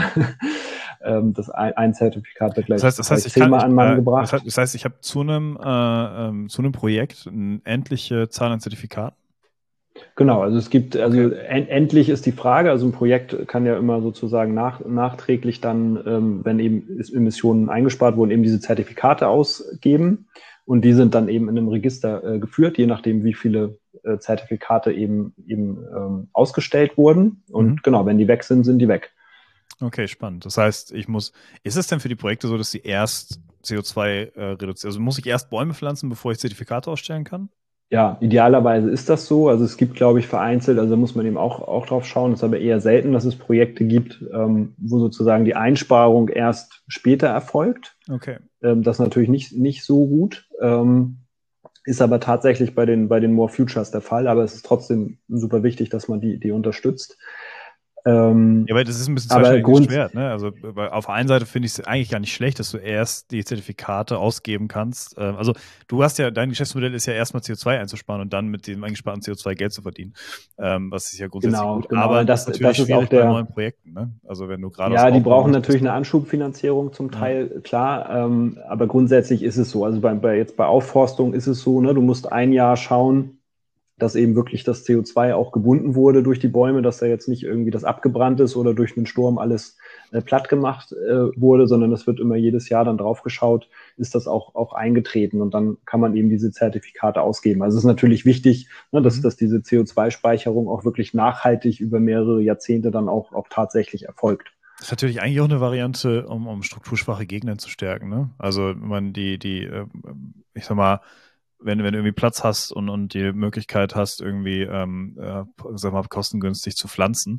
das ein, ein Zertifikat wird gleich, Das heißt, das heißt, gleich ich kann, zehnmal ich, an Mann äh, gebracht. das heißt, das heißt, ich habe zu einem, äh, ähm, zu einem Projekt eine endliche Zahl an Zertifikaten. Genau, also es gibt, also Okay. en endlich ist die Frage, also ein Projekt kann ja immer sozusagen nach, nachträglich dann, ähm, wenn eben Emissionen eingespart wurden, eben diese Zertifikate ausgeben und die sind dann eben in einem Register äh, geführt, je nachdem, wie viele äh, Zertifikate eben, eben ähm, ausgestellt wurden und Mhm. genau, wenn die weg sind, sind die weg. Okay, spannend. Das heißt, ich muss, ist es denn für die Projekte so, dass sie erst C O zwei äh, reduzieren? Also muss ich erst Bäume pflanzen, bevor ich Zertifikate ausstellen kann? Ja, idealerweise ist das so. Also es gibt, glaube ich, vereinzelt, also da muss man eben auch, auch drauf schauen, es ist aber eher selten, dass es Projekte gibt, ähm, wo sozusagen die Einsparung erst später erfolgt. Okay. Ähm, das ist natürlich nicht, nicht so gut, ähm, ist aber tatsächlich bei den, bei den More Futures der Fall, aber es ist trotzdem super wichtig, dass man die, die unterstützt. Ähm, ja, aber das ist ein bisschen aber zweischneidiges Grund, Schwert, ne? Also weil auf der einen Seite finde ich es eigentlich gar nicht schlecht, dass du erst die Zertifikate ausgeben kannst. Ähm, also du hast ja, dein Geschäftsmodell ist ja erstmal C O zwei einzusparen und dann mit dem eingesparten C O zwei Geld zu verdienen. Ähm, was ist ja grundsätzlich genau, gut. genau. Aber Und das ist das, natürlich das ist auch schwierig bei der, neuen Projekten, ne? Also wenn du gerade aus ja, die aufbauen brauchen möchtest. natürlich eine Anschubfinanzierung zum Ja. Teil, klar, ähm, aber grundsätzlich ist es so. Also bei, bei jetzt bei Aufforstung ist es so, ne, du musst ein Jahr schauen, dass eben wirklich das C O zwei auch gebunden wurde durch die Bäume, dass da jetzt nicht irgendwie das abgebrannt ist oder durch einen Sturm alles äh, platt gemacht äh, wurde, sondern es wird immer jedes Jahr dann drauf geschaut, ist das auch, auch eingetreten und dann kann man eben diese Zertifikate ausgeben. Also es ist natürlich wichtig, ne, dass, Mhm. dass diese C O zwei Speicherung auch wirklich nachhaltig über mehrere Jahrzehnte dann auch, auch tatsächlich erfolgt. Das ist natürlich eigentlich auch eine Variante, um, um strukturschwache Gegner zu stärken, ne? Also wenn man die, die, äh, ich sag mal, wenn, wenn du irgendwie Platz hast und, und die Möglichkeit hast, irgendwie, ähm, äh, sag mal, kostengünstig zu pflanzen,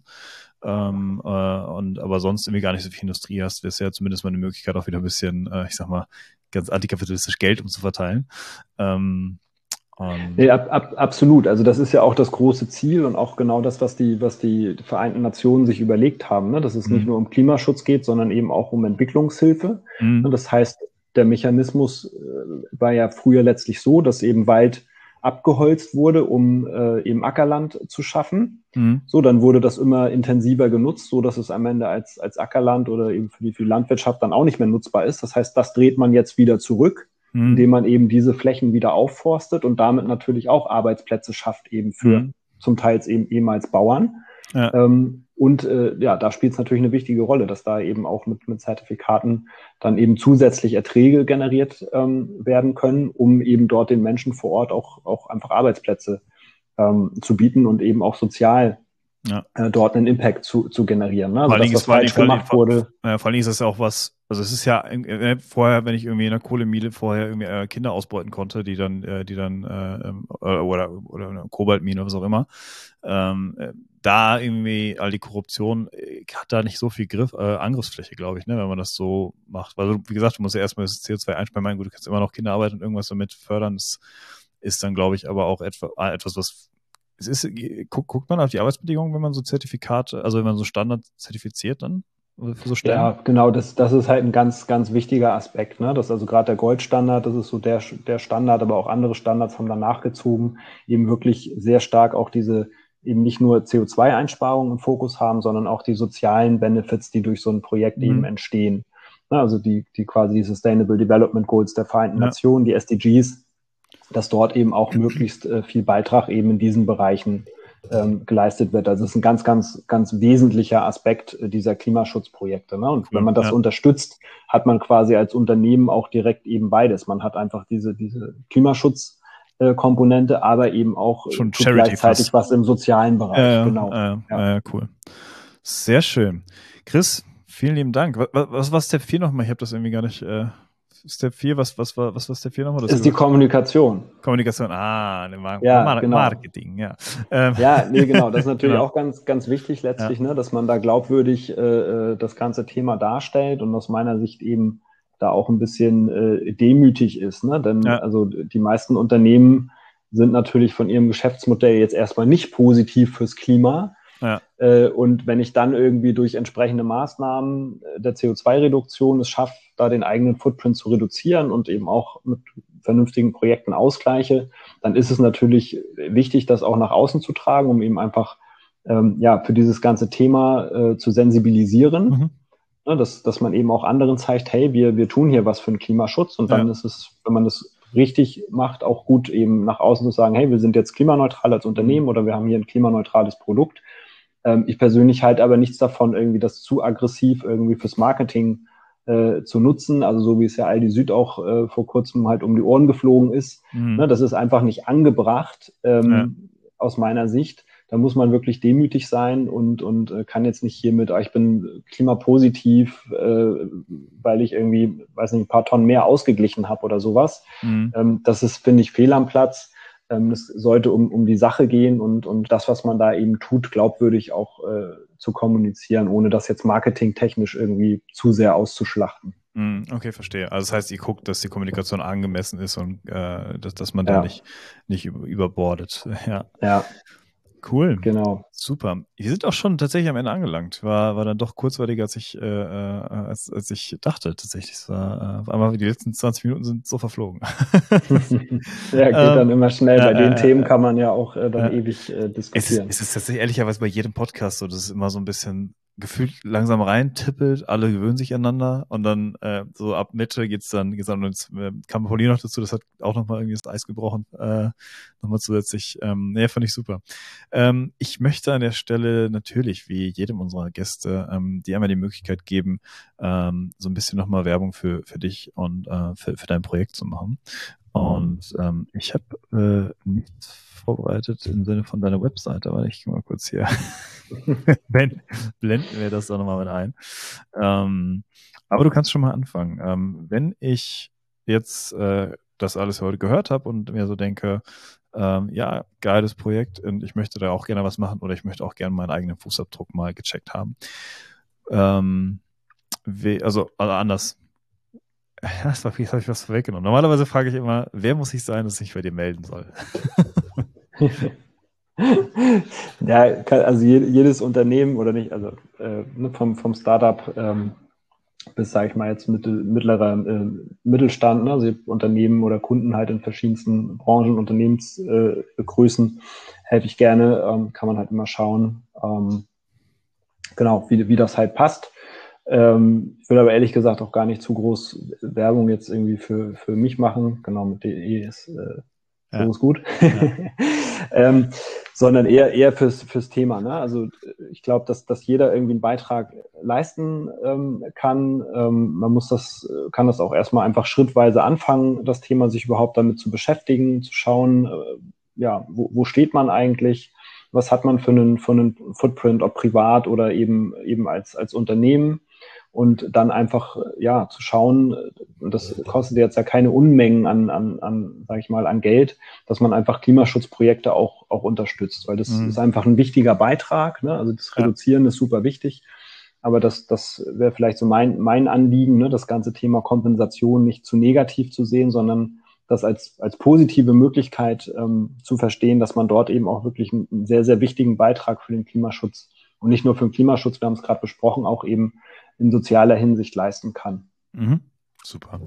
ähm, äh, und aber sonst irgendwie gar nicht so viel Industrie hast, wäre es ja zumindest mal eine Möglichkeit, auch wieder ein bisschen, äh, ich sag mal, ganz antikapitalistisch Geld umzuverteilen. Ähm, und Nee, ab, ab, absolut. Also das ist ja auch das große Ziel und auch genau das, was die, was die Vereinten Nationen sich überlegt haben, ne? Dass es nicht Mhm. nur um Klimaschutz geht, sondern eben auch um Entwicklungshilfe. Mhm. Das heißt, der Mechanismus äh, war ja früher letztlich so, dass eben Wald abgeholzt wurde, um äh, eben Ackerland zu schaffen. Mhm. So, dann wurde das immer intensiver genutzt, so dass es am Ende als, als Ackerland oder eben für die, für die Landwirtschaft dann auch nicht mehr nutzbar ist. Das heißt, das dreht man jetzt wieder zurück, Mhm. indem man eben diese Flächen wieder aufforstet und damit natürlich auch Arbeitsplätze schafft, eben für Mhm. zum Teil eben ehemals Bauern. Ja. Ähm, und äh, ja, da spielt es natürlich eine wichtige Rolle, dass da eben auch mit, mit Zertifikaten dann eben zusätzlich Erträge generiert ähm, werden können, um eben dort den Menschen vor Ort auch, auch einfach Arbeitsplätze ähm, zu bieten und eben auch sozial Ja. äh, dort einen Impact zu, zu generieren. Ne? Also Vor allen das, Dingen was ist, vor allen Dingen, falsch vor allen gemacht Dingen, wurde. ja, vor allen Dingen ist das ja auch was, also es ist ja äh, vorher, wenn ich irgendwie in einer Kohlemine vorher irgendwie äh, Kinder ausbeuten konnte, die dann, äh, die dann äh, ähm, oder oder eine Kobaltmine oder was auch immer, ähm, äh, da irgendwie all die Korruption äh, hat da nicht so viel Griff, äh, Angriffsfläche, glaube ich, ne, wenn man das so macht. Weil, wie gesagt, du musst ja erstmal das C O zwei einsparen. Mein, gut, du kannst immer noch Kinderarbeit und irgendwas damit fördern. Das ist dann, glaube ich, aber auch etwa, äh, etwas, was es ist, guckt, guckt man auf die Arbeitsbedingungen, wenn man so Zertifikate, also wenn man so Standard zertifiziert dann für so Stellen? Ja, genau, das, das ist halt ein ganz, ganz wichtiger Aspekt. Ne? Das ist also gerade der Goldstandard, das ist so der, der Standard, aber auch andere Standards haben danach gezogen, eben wirklich sehr stark auch diese eben nicht nur C O zwei Einsparungen im Fokus haben, sondern auch die sozialen Benefits, die durch so ein Projekt Mhm. eben entstehen. Ne? Also die, die quasi die Sustainable Development Goals der Vereinten Ja. Nationen, die S D Gs, dass dort eben auch möglichst äh, viel Beitrag eben in diesen Bereichen ähm, geleistet wird. Also es ist ein ganz, ganz, ganz wesentlicher Aspekt äh, dieser Klimaschutzprojekte. Ne? Und Cool, wenn man das ja. unterstützt, hat man quasi als Unternehmen auch direkt eben beides. Man hat einfach diese, diese Klimaschutzkomponente, äh, aber eben auch Schon äh, tut Charity gleichzeitig fast. was im sozialen Bereich. Ja, ja, Genau. ja, Ja. ja, cool. Sehr schön. Chris, vielen lieben Dank. Was, was war Step vier nochmal? Ich habe das irgendwie gar nicht. Äh, Step vier, was, was, war, was war Step vier nochmal? Das Ist die Kommunikation. Kommunikation. Ah, Mar Ja, Mar genau. Marketing, ja. Ähm, Ja, nee, genau. Das ist natürlich genau. auch ganz, ganz wichtig letztlich, Ja. ne, dass man da glaubwürdig äh, das ganze Thema darstellt und aus meiner Sicht eben da auch ein bisschen äh, demütig ist. Ne? Denn Ja. also die meisten Unternehmen sind natürlich von ihrem Geschäftsmodell jetzt erstmal nicht positiv fürs Klima. Ja. Äh, und wenn ich dann irgendwie durch entsprechende Maßnahmen der C O zwei Reduktion es schaffe, da den eigenen Footprint zu reduzieren und eben auch mit vernünftigen Projekten ausgleiche, dann ist es natürlich wichtig, das auch nach außen zu tragen, um eben einfach ähm, ja für dieses ganze Thema äh, zu sensibilisieren. Mhm. Ne, dass, dass man eben auch anderen zeigt, hey, wir, wir tun hier was für den Klimaschutz. Und dann Ja. ist es, wenn man das richtig macht, auch gut, eben nach außen zu sagen, hey, wir sind jetzt klimaneutral als Unternehmen Mhm. oder wir haben hier ein klimaneutrales Produkt. Ähm, ich persönlich halte aber nichts davon, irgendwie das zu aggressiv irgendwie fürs Marketing äh, zu nutzen. Also so wie es ja Aldi Süd auch äh, vor kurzem halt um die Ohren geflogen ist. Mhm. Ne, das ist einfach nicht angebracht, ähm, Ja. aus meiner Sicht. Da muss man wirklich demütig sein und, und äh, kann jetzt nicht hier mit, ah, ich bin klimapositiv, äh, weil ich irgendwie, weiß nicht, ein paar Tonnen mehr ausgeglichen habe oder sowas. Mhm. Ähm, das ist, finde ich, fehl am Platz. Ähm, es sollte um, um die Sache gehen und, und das, was man da eben tut, glaubwürdig auch äh, zu kommunizieren, ohne das jetzt marketingtechnisch irgendwie zu sehr auszuschlachten. Okay, verstehe. Also das heißt, ihr guckt, dass die Kommunikation angemessen ist und äh, dass, dass man da Ja. nicht, nicht über, überbordet. Ja. Ja. Cool. Genau. Super. Wir sind auch schon tatsächlich am Ende angelangt. War, war dann doch kurzweiliger, als ich, äh, als, als ich dachte. Tatsächlich. Es war, äh, einmal die letzten zwanzig Minuten sind so verflogen. Ja, geht dann immer schnell. Bei äh, den äh, Themen äh, kann man ja auch äh, dann äh, ewig äh, es, ist, diskutieren. es ist tatsächlich ehrlicherweise bei jedem Podcast so, dass es immer so ein bisschen gefühlt langsam reintippelt, alle gewöhnen sich aneinander und dann äh, so ab Mitte geht's dann, geht's dann und jetzt äh, kam Pauline noch dazu, das hat auch nochmal irgendwie das Eis gebrochen, äh, nochmal zusätzlich. Ähm, nee, fand ich super. Ähm, ich möchte an der Stelle natürlich, wie jedem unserer Gäste, ähm, dir einmal die Möglichkeit geben, ähm, so ein bisschen nochmal Werbung für, für dich und äh, für, für dein Projekt zu machen. Und ähm, ich habe äh, nichts vorbereitet im Sinne von deiner Webseite, aber ich gehe mal kurz hier blenden wir das doch nochmal mit ein. Ähm, aber du kannst schon mal anfangen. Ähm, wenn ich jetzt äh, das alles heute gehört habe und mir so denke, ähm, ja, geiles Projekt und ich möchte da auch gerne was machen oder ich möchte auch gerne meinen eigenen Fußabdruck mal gecheckt haben. Ähm, we, also, also anders. Das war, jetzt habe ich was vorweggenommen. Normalerweise frage ich immer, wer muss ich sein, dass ich bei dir melden soll? Ja, kann, also jedes Unternehmen oder nicht, also äh, vom, vom Startup ähm, bis, sage ich mal, jetzt mittel, mittlerer äh, Mittelstand, ne? Also Unternehmen oder Kunden halt in verschiedensten Branchen, Unternehmensgrößen, äh, helfe ich gerne, ähm, kann man halt immer schauen, ähm, genau, wie, wie das halt passt. Ähm, ich will aber ehrlich gesagt auch gar nicht zu groß Werbung jetzt irgendwie für, für mich machen. Genau, mit de ist äh, so Ja. ist gut. Ja. ähm, sondern eher eher fürs fürs Thema. Ne? Also ich glaube, dass dass jeder irgendwie einen Beitrag leisten ähm, kann. Ähm, man muss das kann das auch erstmal einfach schrittweise anfangen, das Thema sich überhaupt damit zu beschäftigen, zu schauen, äh, ja, wo, wo steht man eigentlich? Was hat man für einen, für einen Footprint, ob privat oder eben eben als als Unternehmen? Und dann einfach, ja, zu schauen, und das kostet jetzt ja keine Unmengen an, an, an sage ich mal, an Geld, dass man einfach Klimaschutzprojekte auch, auch unterstützt, weil das mhm. ist einfach ein wichtiger Beitrag, ne? Also das Reduzieren ja. ist super wichtig, aber das, das wäre vielleicht so mein, mein Anliegen, ne? Das ganze Thema Kompensation nicht zu negativ zu sehen, sondern das als, als positive Möglichkeit ähm, zu verstehen, dass man dort eben auch wirklich einen, einen sehr, sehr wichtigen Beitrag für den Klimaschutz und nicht nur für den Klimaschutz, wir haben es gerade besprochen, auch eben in sozialer Hinsicht leisten kann. Mhm. Super.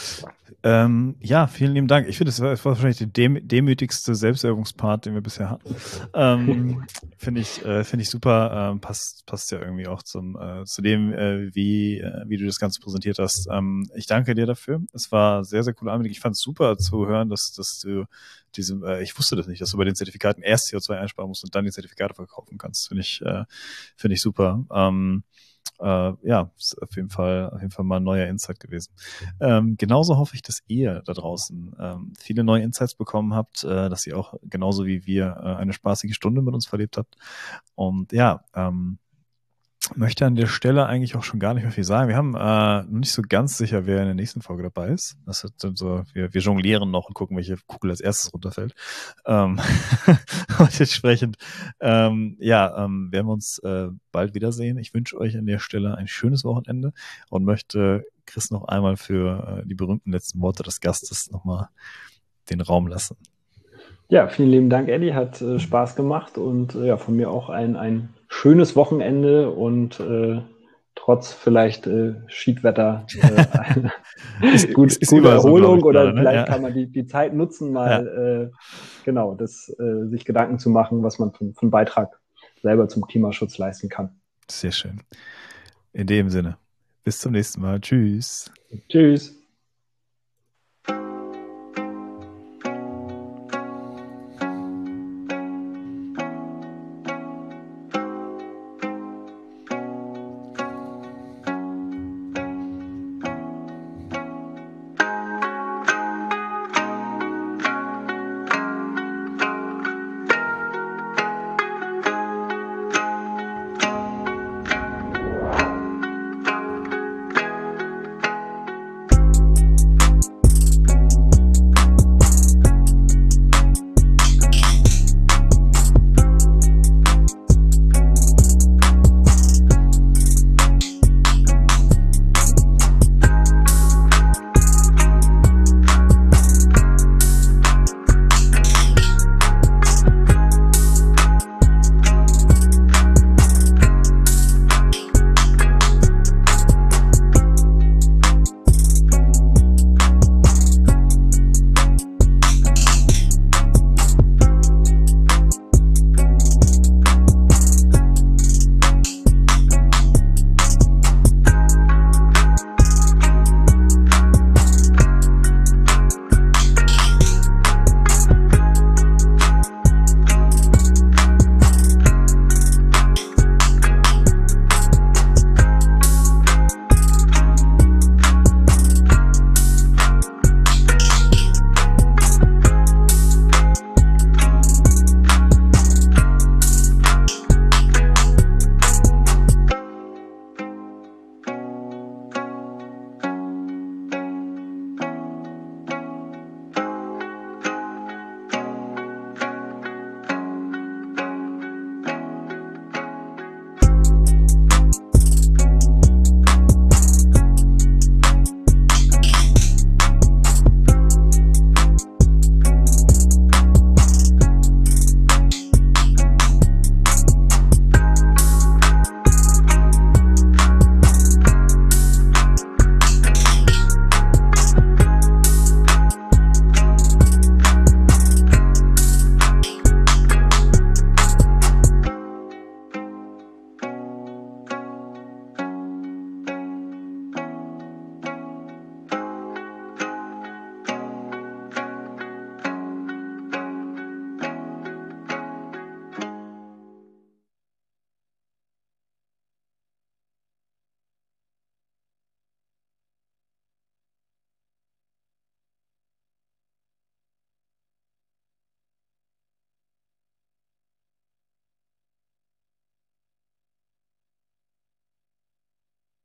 Ähm, ja, vielen lieben Dank. Ich finde, das war, das war wahrscheinlich der dem, demütigste Selbstwerbungspart, den wir bisher hatten. Ähm, finde ich, äh, finde ich super. Ähm, passt, passt ja irgendwie auch zum, äh, zu dem, äh, wie, äh, wie du das Ganze präsentiert hast. Ähm, ich danke dir dafür. Es war sehr, sehr cooler Einblick. Ich fand es super zu hören, dass, dass du diese, äh, ich wusste das nicht, dass du bei den Zertifikaten erst C O zwei einsparen musst und dann die Zertifikate verkaufen kannst. Finde ich, äh, finde ich super. Ähm, Äh, ja, ist auf jeden Fall, auf jeden Fall mal ein neuer Insight gewesen. Ähm, genauso hoffe ich, dass ihr da draußen ähm, viele neue Insights bekommen habt, äh, dass ihr auch genauso wie wir äh, eine spaßige Stunde mit uns verlebt habt. Und ja, ähm, möchte an der Stelle eigentlich auch schon gar nicht mehr viel sagen. Wir haben äh, noch nicht so ganz sicher, wer in der nächsten Folge dabei ist. Das ist dann so, wir, wir jonglieren noch und gucken, welche Kugel als erstes runterfällt. Ähm, und entsprechend, ähm, ja, ähm, werden wir uns äh, bald wiedersehen. Ich wünsche euch an der Stelle ein schönes Wochenende und möchte Chris noch einmal für äh, die berühmten letzten Worte des Gastes nochmal den Raum lassen. Ja, vielen lieben Dank, Eddie. Hat äh, Spaß gemacht und äh, ja, von mir auch ein, ein schönes Wochenende und äh, trotz vielleicht äh, Schiedwetter äh, ist, gut, ist, ist gute Erholung so, oder gerade, ne? vielleicht Ja. kann man die, die Zeit nutzen, mal ja. äh, genau, das äh, sich Gedanken zu machen, was man für, für einen Beitrag selber zum Klimaschutz leisten kann. Sehr schön. In dem Sinne, bis zum nächsten Mal. Tschüss. Tschüss.